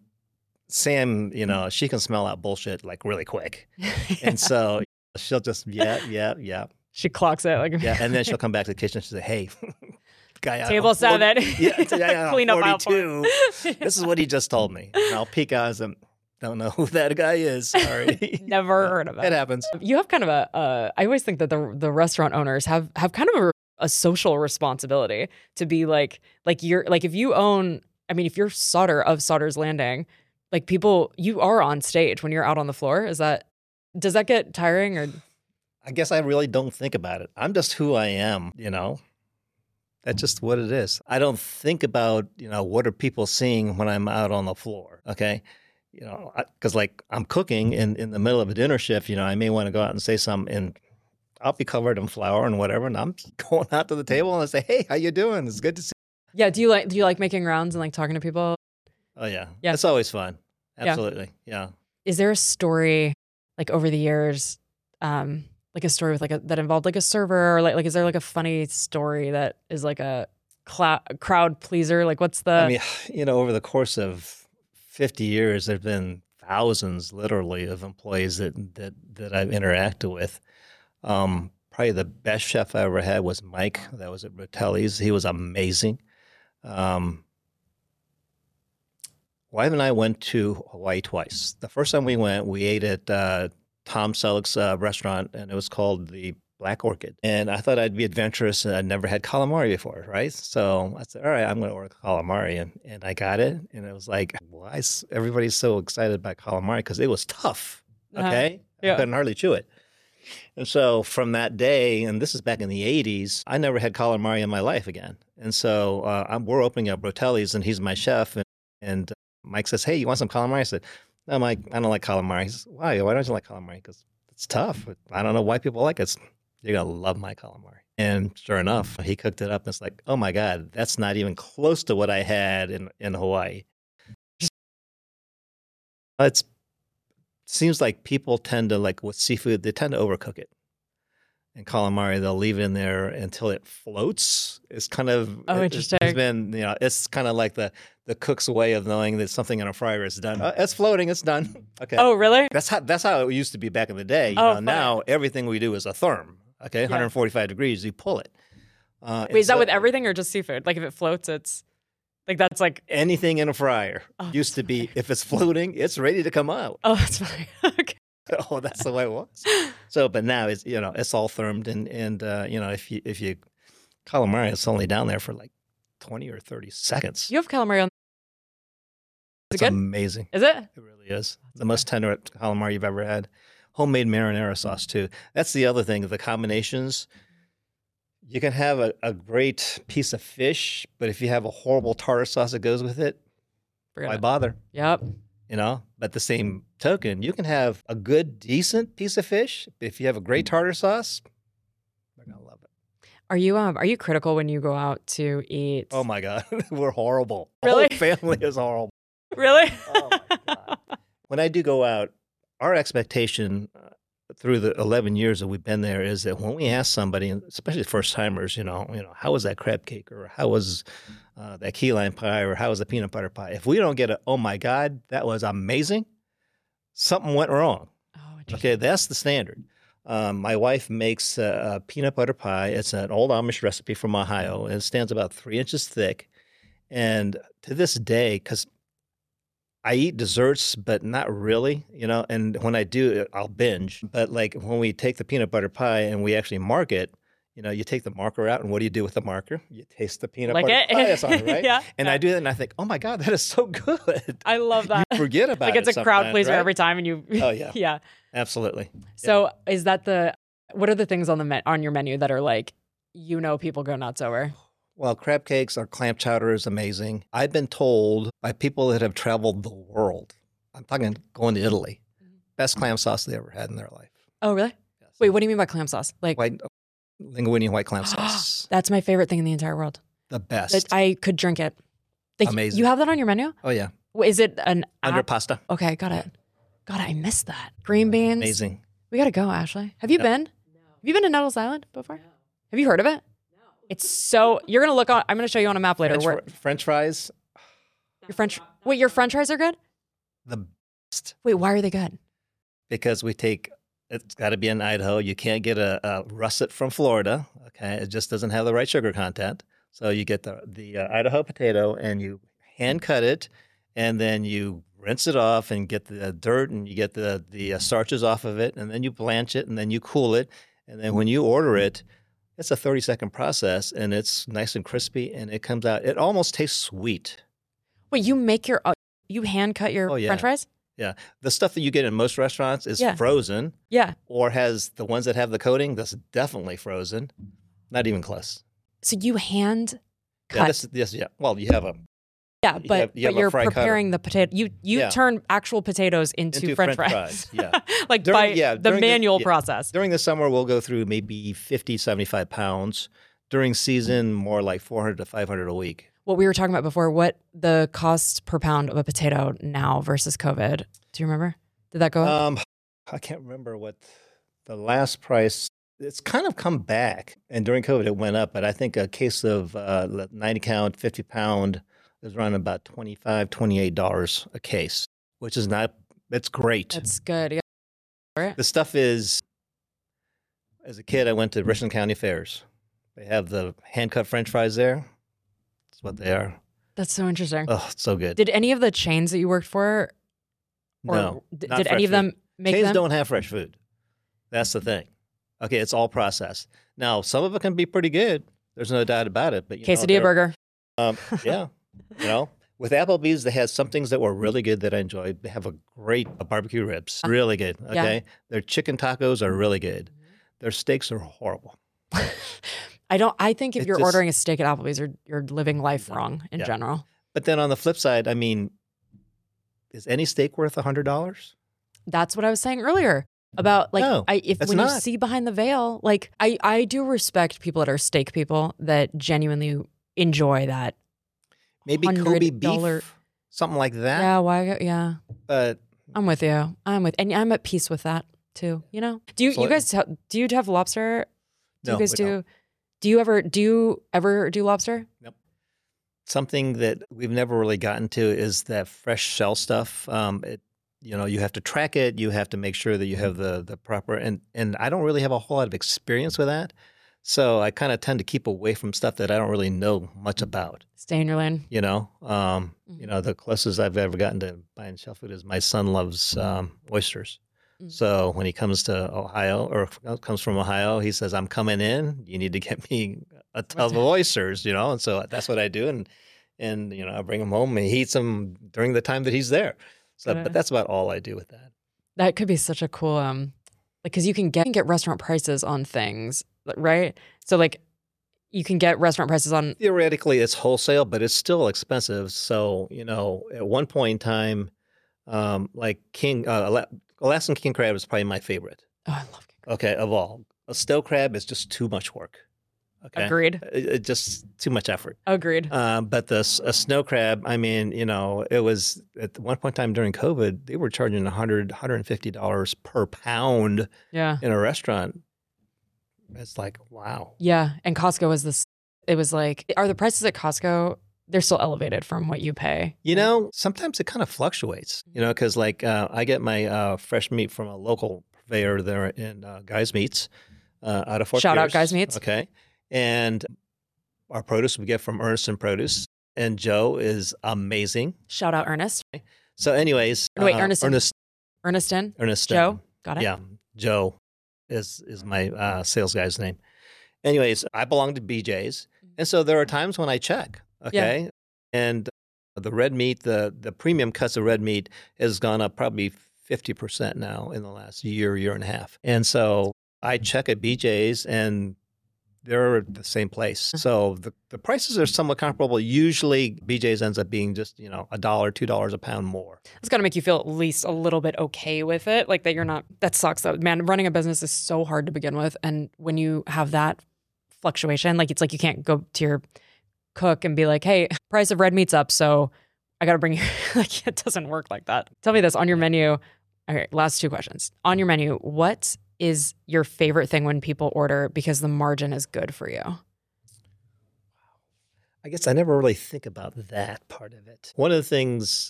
Sam, you know, she can smell out bullshit like really quick. And so she'll just, yeah, yeah, yeah. she clocks it? Like, Yeah, and then she'll come back to the kitchen and she'll say, hey, guy out Table on seven. forty Yeah, it's a guy out on Clean up aisle forty-two. This is what he just told me. And I'll peek out and don't know who that guy is. Sorry. Never heard of it. It happens. You have kind of a, uh, I always think that the the restaurant owners have have kind of a, a social responsibility to be like, like you're, like if you own, I mean, if you're Sutter of Sutter's Landing, like people, you are on stage when you're out on the floor. Is that, does that get tiring or? I guess I really don't think about it. I'm just who I am, you know? That's just what it is. I don't think about, you know, what are people seeing when I'm out on the floor, okay? You know, because like I'm cooking in, in the middle of a dinner shift, you know, I may want to go out and say something and I'll be covered in flour and whatever. And I'm going out to the table and I say, hey, how you doing? It's good to see you. Yeah. Do you like, do you like making rounds and like talking to people? Oh, yeah. Yeah. It's always fun. Yeah. Absolutely. Yeah. Is there a story like over the years um, like a story with like a, that involved like a server or like, like, is there like a funny story that is like a clou- crowd pleaser? Like what's the, I mean, you know, over the course of fifty years, there've been thousands literally of employees that, that, that I've interacted with. Um, probably the best chef I ever had was Mike. That was at Rotelli's. He was amazing. Um, wife and I went to Hawaii twice. The first time we went, we ate at uh, Tom Selleck's uh, restaurant, and it was called the Black Orchid. And I thought I'd be adventurous, and I'd never had calamari before, right? So I said, all right, I'm going to order calamari. And, and I got it, and it was like, why is everybody so excited about calamari? Because it was tough, okay? Uh, yeah. I couldn't hardly chew it. And so from that day, and this is back in the eighties, I never had calamari in my life again. And so uh, I'm, we're opening up Rotelli's, and he's my chef. And, and Mike says, hey, you want some calamari? I said, no, Mike, I don't like calamari. He says, why? Why don't you like calamari? Because it's tough. I don't know why people like it. You're going to love my calamari. And sure enough, he cooked it up. And it's like, oh, my God, that's not even close to what I had in, in Hawaii. It's seems like people tend to, like with seafood, they tend to overcook it. And calamari, they'll leave it in there until it floats. It's kind of, oh, it, interesting. It's been, you know, it's kind of like the, the cook's way of knowing that something in a fryer is done. Oh, it's floating, it's done. Okay. Oh, really? That's how that's how it used to be back in the day. You oh, know, now everything we do is a therm. Okay, yeah. one hundred forty-five degrees, you pull it. Uh, Wait, is so, that with everything or just seafood? Like if it floats, it's like that's like anything in a fryer oh, used to be. If it's floating, it's ready to come out. Oh, that's funny. Okay. Oh, that's the way it was. So, but now it's you know it's all thermed, and and uh, you know if you if you calamari, it's only down there for like twenty or thirty seconds. You have calamari on. Is it's it good? Amazing. Is it? It really is. That's the most tender calamari you've ever had. Homemade marinara sauce too. That's the other thing. The combinations. You can have a, a great piece of fish, but if you have a horrible tartar sauce that goes with it, Forget why it. bother? Yep. You know, but the same token, you can have a good, decent piece of fish. But if you have a great tartar sauce, they're gonna love it. Are you um are you critical when you go out to eat? Oh my God, we're horrible. Really? The whole family is horrible. Really? Oh my God. When I do go out, our expectation uh, through the eleven years that we've been there is that when we ask somebody, especially first timers, you know, you know, how was that crab cake, or how was uh, that key lime pie, or how was the peanut butter pie? If we don't get a, oh my God, that was amazing, something went wrong. Oh, okay, that's the standard. Um, my wife makes a, a peanut butter pie. It's an old Amish recipe from Ohio, and it stands about three inches thick. And to this day, because I eat desserts, but not really, you know, and when I do, I'll binge. But like when we take the peanut butter pie and we actually mark it, you know, you take the marker out, and what do you do with the marker? You taste the peanut like butter it? pie that's on it, right? Yeah. And yeah. I do that, and I think, oh my God, that is so good. I love that. You forget about like it. it's a crowd sometimes, pleaser right? every time, and you. Oh yeah. yeah. Absolutely. So yeah. Is that the? What are the things on the me- on your menu that are like, you know, people go nuts over? Well, crab cakes, our clam chowder is amazing. I've been told by people that have traveled the world, I'm talking going to Italy, best clam sauce they ever had in their life. Oh, really? Yes. Wait, what do you mean by clam sauce? Like white linguine white clam sauce. That's my favorite thing in the entire world. The best. That I could drink it. Like, amazing. You have that on your menu? Oh yeah. Wait, is it an Under app? pasta? Okay, got it. God, I missed that. Green beans. Amazing. We got to go, Ashley. Have you No. been? No. Have you been to Nettles Island before? No. Have you heard of it? No. It's so, you're going to look on, I'm going to show you on a map later. French, where fr- French fries, your French, wait, your French fries are good? the best. Wait, why are they good? Because we take, it's got to be in Idaho. You can't get a, a russet from Florida. Okay. It just doesn't have the right sugar content. So you get the, the uh, Idaho potato, and you hand cut it, and then you rinse it off and get the dirt, and you get the, the uh, starches off of it, and then you blanch it, and then you cool it. And then when you order it, it's a thirty second process, and it's nice and crispy, and it comes out, it almost tastes sweet. Wait, you make your, uh, you hand cut your Oh, yeah. French fries? Yeah. The stuff that you get in most restaurants is Yeah. frozen, Yeah. or has the ones that have the coating, that's definitely frozen. Not even close. So you hand cut. Yeah, this, this, yeah. Well, you have a Yeah, You but, have- you but have a you're fry cutter. preparing the potato. You you Yeah. turn actual potatoes into, Into French, French fries. fries, yeah. like During- by yeah, the during the- manual yeah. process. During the summer, we'll go through maybe fifty, seventy-five pounds. During season, more like four hundred to five hundred a week. What we were talking about before, what the cost per pound of a potato now versus COVID. Do you remember? Did that go up? Um, I can't remember what The last price, it's kind of come back. And during COVID, it went up. But I think a case of uh, ninety count, fifty pound is around about twenty-five dollars, twenty-eight dollars a case, which is not, it's great. That's good. Yeah. The stuff is, as a kid, I went to Richland County Fairs. They have the hand-cut French fries there. That's what they are. That's so interesting. Oh, it's so good. Did any of the chains that you worked for, or no, d- not did fresh any of them food. make Chains them? don't have fresh food. That's the thing. Okay, it's all processed. Now, some of it can be pretty good. There's no doubt about it. But you Quesadilla know, burger. Um, yeah, you know, with Applebee's, they had some things that were really good that I enjoyed. They have a great uh, barbecue ribs, really good. Okay, Yeah. Their chicken tacos are really good. Their steaks are horrible. I don't. I think if It you're just- ordering a steak at Applebee's, you're you're living life wrong in Yeah. general. But then on the flip side, I mean, is any steak worth a hundred dollars? That's what I was saying earlier about like No, I if it's when you not. see behind the veil, like I I do respect people that are steak people that genuinely enjoy that. Maybe one Kobe hundred dollars beef, something like that. Yeah, why? Yeah, But I'm with you. I'm with, and I'm at peace with that too. You know, do you So you it- guys ha- do you have lobster? Do No, you guys we do? don't. Do you ever do you ever do lobster? something that we've never really gotten to is that fresh shell stuff. Um, it, you know, you have to track it. You have to make sure that you have the the proper and and I don't really have a whole lot of experience with that, so I kind of tend to keep away from stuff that I don't really know much about. Stay in your lane. You know, um, you know, the closest I've ever gotten to buying shell food is my son loves um, oysters. Mm. So when he comes to Ohio or comes from Ohio, he says, "I'm coming in. You need to get me a tub of oysters." You know, and so that's what I do, and and you know, I bring him home and he eats them during the time that he's there. So, Okay. but that's about all I do with that. That could be such a cool um, like because you can get you can get restaurant prices on things, right? So like you can get restaurant prices on. Theoretically, it's wholesale, but it's still expensive. So you know, at one point in time, um, like King uh, Ala- Alaskan king crab is probably my favorite. Oh, I love king Okay, of all. A stow crab is just too much work. Okay, crab. Agreed. It, it just too much effort. Agreed. Um, but the s- a snow crab, I mean, you know, it was at one point in time during COVID, they were charging one hundred dollars, one hundred fifty dollars per pound Yeah. in a restaurant. It's like, wow. Yeah. And Costco was this. It was like, are the prices at Costco? They're still elevated from what you pay. You know, sometimes it kind of fluctuates, you know, because like uh, I get my uh, fresh meat from a local purveyor there in uh, Guys Meats uh, out of Fort Shout out Pierce. Guys Meats. Okay. And our produce we get from Ernest Produce. And Joe is amazing. Shout out Ernest. So anyways. Wait, uh, Ernest- Ernest. Ernestin. Ernest. Joe. Got it. Yeah. Joe is, is my uh, sales guy's name. Anyways, I belong to B J's. And so there are times when I check. Okay. And the red meat, the, the premium cuts of red meat has gone up probably fifty percent now in the last year, year and a half. And so I check at B J's and they're at the same place. So the, the prices are somewhat comparable. Usually B J's ends up being just, you know, a dollar, two dollars a pound more. It's got to make you feel at least a little bit okay with it. Like that you're not, that sucks though. Man, running a business is so hard to begin with. And when you have that fluctuation, like it's like you can't go to your cook and be like, hey, price of red meat's up, so I got to bring you, like it doesn't work like that. Tell me this, on your menu, all right, last two questions. On your menu, what is your favorite thing when people order because the margin is good for you? I guess I never really think about that part of it. One of the things,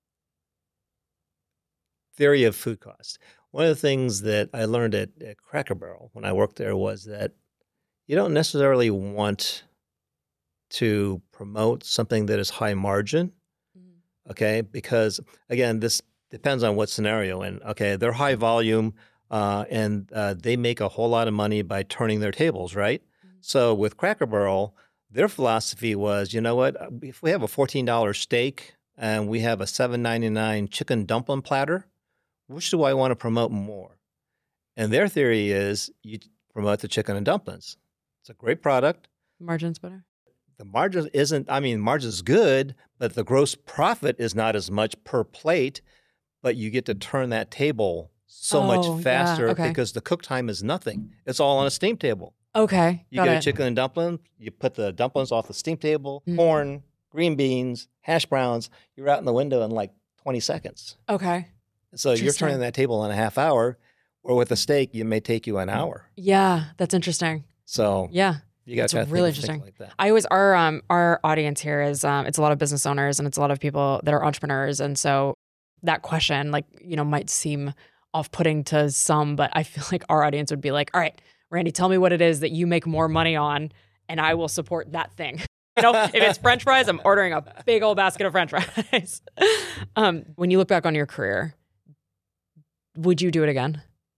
theory of food cost. One of the things that I learned at, at Cracker Barrel when I worked there was that you don't necessarily want to promote something that is high margin, okay? Because again, this depends on what scenario. And okay, they're high volume uh, and uh, they make a whole lot of money by turning their tables, right? Mm-hmm. So with Cracker Barrel, their philosophy was, you know what? If we have a fourteen dollars steak and we have a seven ninety-nine chicken dumpling platter, which do I want to promote more? And their theory is you promote the chicken and dumplings. It's a great product. Margin's better. The margin isn't, I mean, margin is good, but the gross profit is not as much per plate, but you get to turn that table so Oh, much yeah, faster okay. because the cook time is nothing. It's all on a steam table. Okay, You got get it. a chicken and dumpling, you put the dumplings off the steam table, Mm. corn, green beans, hash browns, you're out in the window in like twenty seconds. Okay. So you're Interesting. turning that table in a half hour. Or with a steak, it may take you an hour. Yeah, that's interesting. So yeah, you got it's to really think, interesting. think like that. I always our um our audience here is um it's a lot of business owners and it's a lot of people that are entrepreneurs, and so that question, like, you know, might seem off-putting to some, but I feel like our audience would be like, all right, Randy, tell me what it is that you make more money on, and I will support that thing. You know, if it's French fries, I'm ordering a big old basket of French fries. um, when you look back on your career, would you do it again?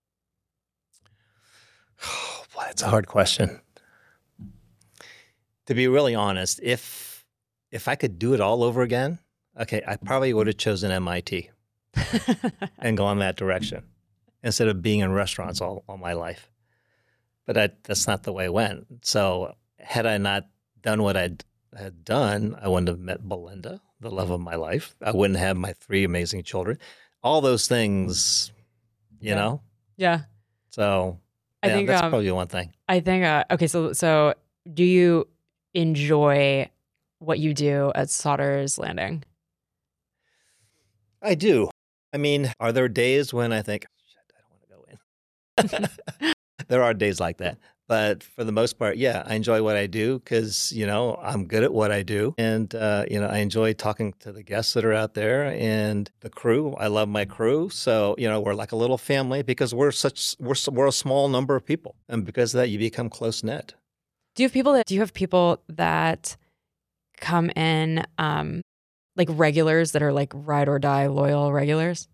Oh, boy, that's a hard question. To be really honest, if if I could do it all over again, okay, I probably would have chosen M I T and gone that direction instead of being in restaurants all, all my life. But I, that's not the way it went. So had I not done what I had done, I wouldn't have met Belinda, the love of my life. I wouldn't have my three amazing children. All those things, you Yeah. know? Yeah. So I yeah, think that's um, probably one thing. I think uh, okay, so so do you enjoy what you do at Sauter's Landing? I do. I mean, are there days when I think, shit, I don't want to go in? There are days like that. But for the most part, yeah, I enjoy what I do because, you know, I'm good at what I do. And, uh, you know, I enjoy talking to the guests that are out there and the crew. I love my crew. So, you know, we're like a little family because we're such, we're, we're a small number of people. And because of that, you become close-knit. Do you have people that do you have people that come in um, like regulars that are like ride or die loyal regulars?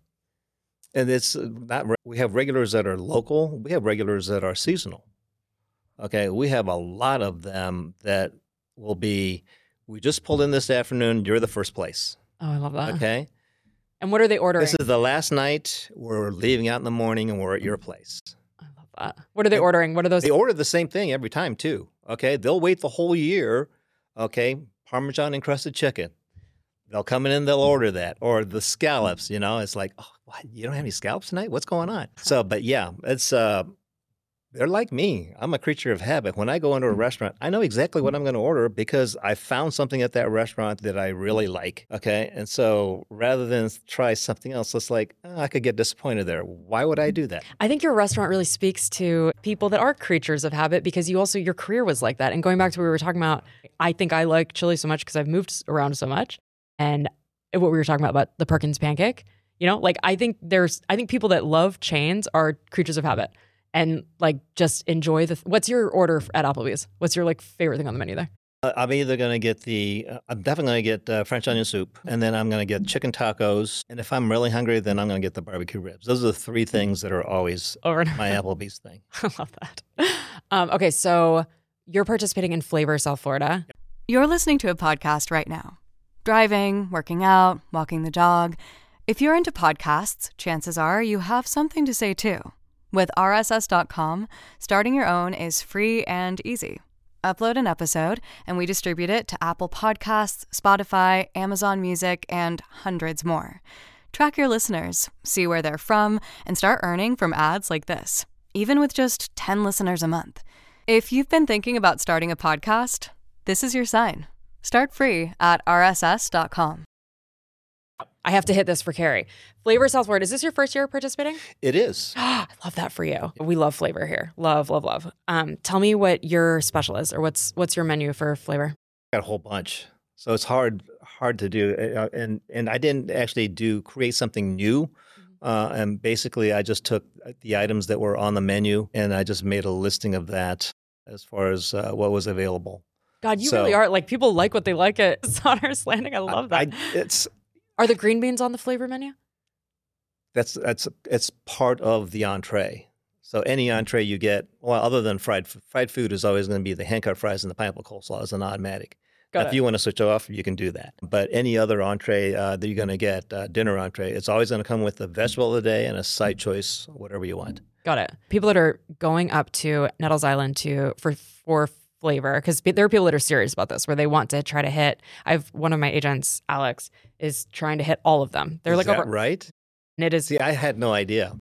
And it's not, we have regulars that are local. We have regulars that are seasonal. Okay, we have a lot of them that will be, we just pulled in this afternoon, you're the first place. Oh, I love that. Okay. And what are they ordering? This is the last night. We're leaving out in the morning and we're at your place. I love that. What are they ordering? What are those? They order the same thing every time too. Okay. They'll wait the whole year. Okay. Parmesan encrusted chicken. They'll come in and they'll order that. Or the scallops, you know, it's like, oh, what? You don't have any scallops tonight? What's going on? So, but yeah, it's, uh, they're like me. I'm a creature of habit. When I go into a restaurant, I know exactly what I'm going to order because I found something at that restaurant that I really like. Okay. And so rather than try something else, it's like, oh, I could get disappointed there. Why would I do that? I think your restaurant really speaks to people that are creatures of habit because you also, your career was like that. And going back to what we were talking about, I think I like chili so much because I've moved around so much. And what we were talking about, about the Perkins pancake, you know, like I think there's, I think people that love chains are creatures of habit. And like just enjoy the. Th- What's your order at Applebee's? What's your like favorite thing on the menu there? Uh, I'm either going to get the. Uh, I'm definitely going to get uh, French onion soup, and then I'm going to get chicken tacos. And if I'm really hungry, then I'm going to get the barbecue ribs. Those are the three things that are always Over and my Applebee's thing. I love that. Um, okay, so you're participating in Flavor South Florida. You're listening to a podcast right now. Driving, working out, walking the dog. If you're into podcasts, chances are you have something to say too. With R S S dot com, starting your own is free and easy. Upload an episode, and we distribute it to Apple Podcasts, Spotify, Amazon Music, and hundreds more. Track your listeners, see where they're from, and start earning from ads like this, even with just ten listeners a month. If you've been thinking about starting a podcast, this is your sign. Start free at R S S dot com. I have to hit this for Carrie. Flavor South Florida. Is this your first year participating? It is. I love that for you. We love flavor here. Love, love, love. Um, tell me what your special is, or what's what's your menu for flavor? Got a whole bunch, so it's hard hard to do. Uh, and and I didn't actually do create something new. Uh, and basically, I just took the items that were on the menu and I just made a listing of that as far as uh, what was available. God, you So- really are like people like what they like at Sauter's Landing. I love that. I, it's Are the green beans on the flavor menu? that's that's it's part of the entree. So any entree you get, well, other than fried fried food, is always going to be the hand-cut fries and the pineapple coleslaw as an automatic. Got If it. you want to switch off, you can do that. But any other entree uh, that you're going to get, uh, dinner entree, it's always going to come with a vegetable of the day and a side choice, whatever you want. Got it. People that are going up to Nettles Island to for for flavor, because there are people that are serious about this, where they want to try to hit. I've one of my agents, Alex, is trying to hit all of them. They're Is like that over, right? and it is See, I had no idea.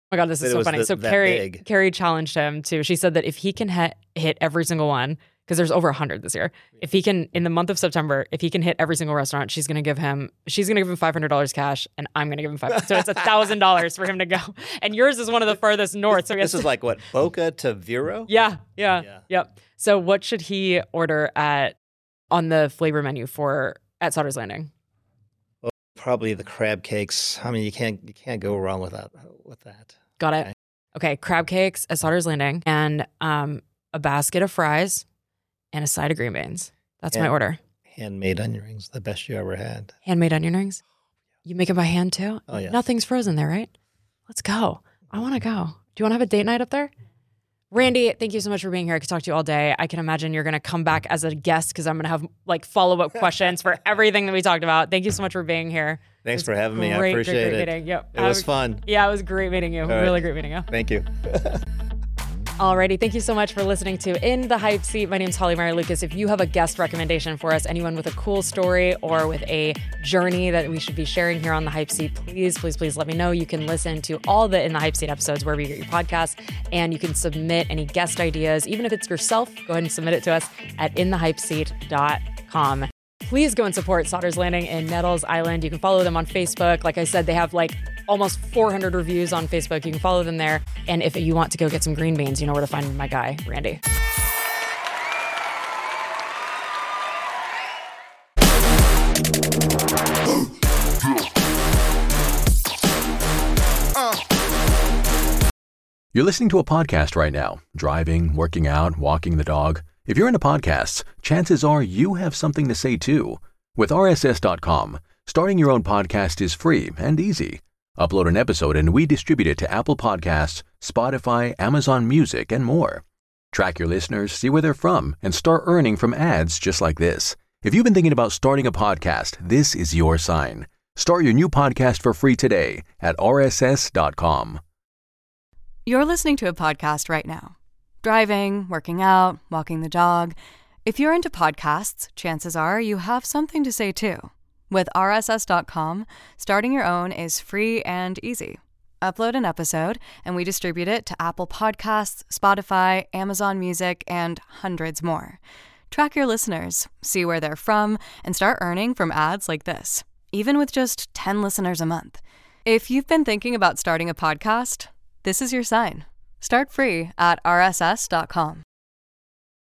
Oh my God, this is That it so was funny. the- so that Carrie, big. Carrie challenged him too. She said that if he can hit, hit every single one, because there's over one hundred this year, if he can, in the month of September, if he can hit every single restaurant, she's going to give him, she's going to give him five hundred dollars cash, and I'm going to give him five. So it's one thousand dollars for him to go. And yours is one of the furthest north. So he has This is to- like what, Boca to Vero? yeah, yeah, Yeah. yep. So what should he order at on the flavor menu for at Sutter's Landing? Probably the crab cakes. I mean, you can't you can't go wrong with that. With that. Got it. Okay. Okay, crab cakes at Sutter's Landing and um, a basket of fries and a side of green beans. That's my And- order. Handmade onion rings, the best you ever had. Handmade onion rings. You make them by hand too? Oh, yeah. Nothing's frozen there, right? Let's go. I want to go. Do you want to have a date night up there? Randy, thank you so much for being here. I could talk to you all day. I can imagine you're going to come back as a guest because I'm going to have like follow-up questions for everything that we talked about. Thank you so much for being here. Thanks It for was having me. I great, appreciate great, great it. meeting. Yep. It was Have- fun. Yeah, it was great meeting you. right. Really great meeting you. Thank you. Alrighty, thank you so much for listening to In the Hype Seat. My name's Holly Mary Lucas. If you have a guest recommendation for us, anyone with a cool story or with a journey that we should be sharing here on the Hype Seat, please, please, please let me know. You can listen to all the In the Hype Seat episodes wherever you get your podcasts, and you can submit any guest ideas, even if it's yourself. Go ahead and submit it to us at in the hype seat dot com. Please go and support Sutter's Landing in Nettles Island. You can follow them on Facebook. Like I said, they have like almost four hundred reviews on Facebook. You can follow them there. And if you want to go get some green beans, you know where to find my guy, Randy. You're listening to a podcast right now, driving, working out, walking the dog. If you're into podcasts, chances are you have something to say too. With R S S dot com, starting your own podcast is free and easy. Upload an episode and we distribute it to Apple Podcasts, Spotify, Amazon Music, and more. Track your listeners, see where they're from, and start earning from ads just like this. If you've been thinking about starting a podcast, this is your sign. Start your new podcast for free today at R S S dot com. You're listening to a podcast right now. Driving, working out, walking the dog. If you're into podcasts, chances are you have something to say too. With R S S dot com, starting your own is free and easy. Upload an episode, and we distribute it to Apple Podcasts, Spotify, Amazon Music, and hundreds more. Track your listeners, see where they're from, and start earning from ads like this, even with just ten listeners a month. If you've been thinking about starting a podcast, this is your sign. Start free at R S S dot com.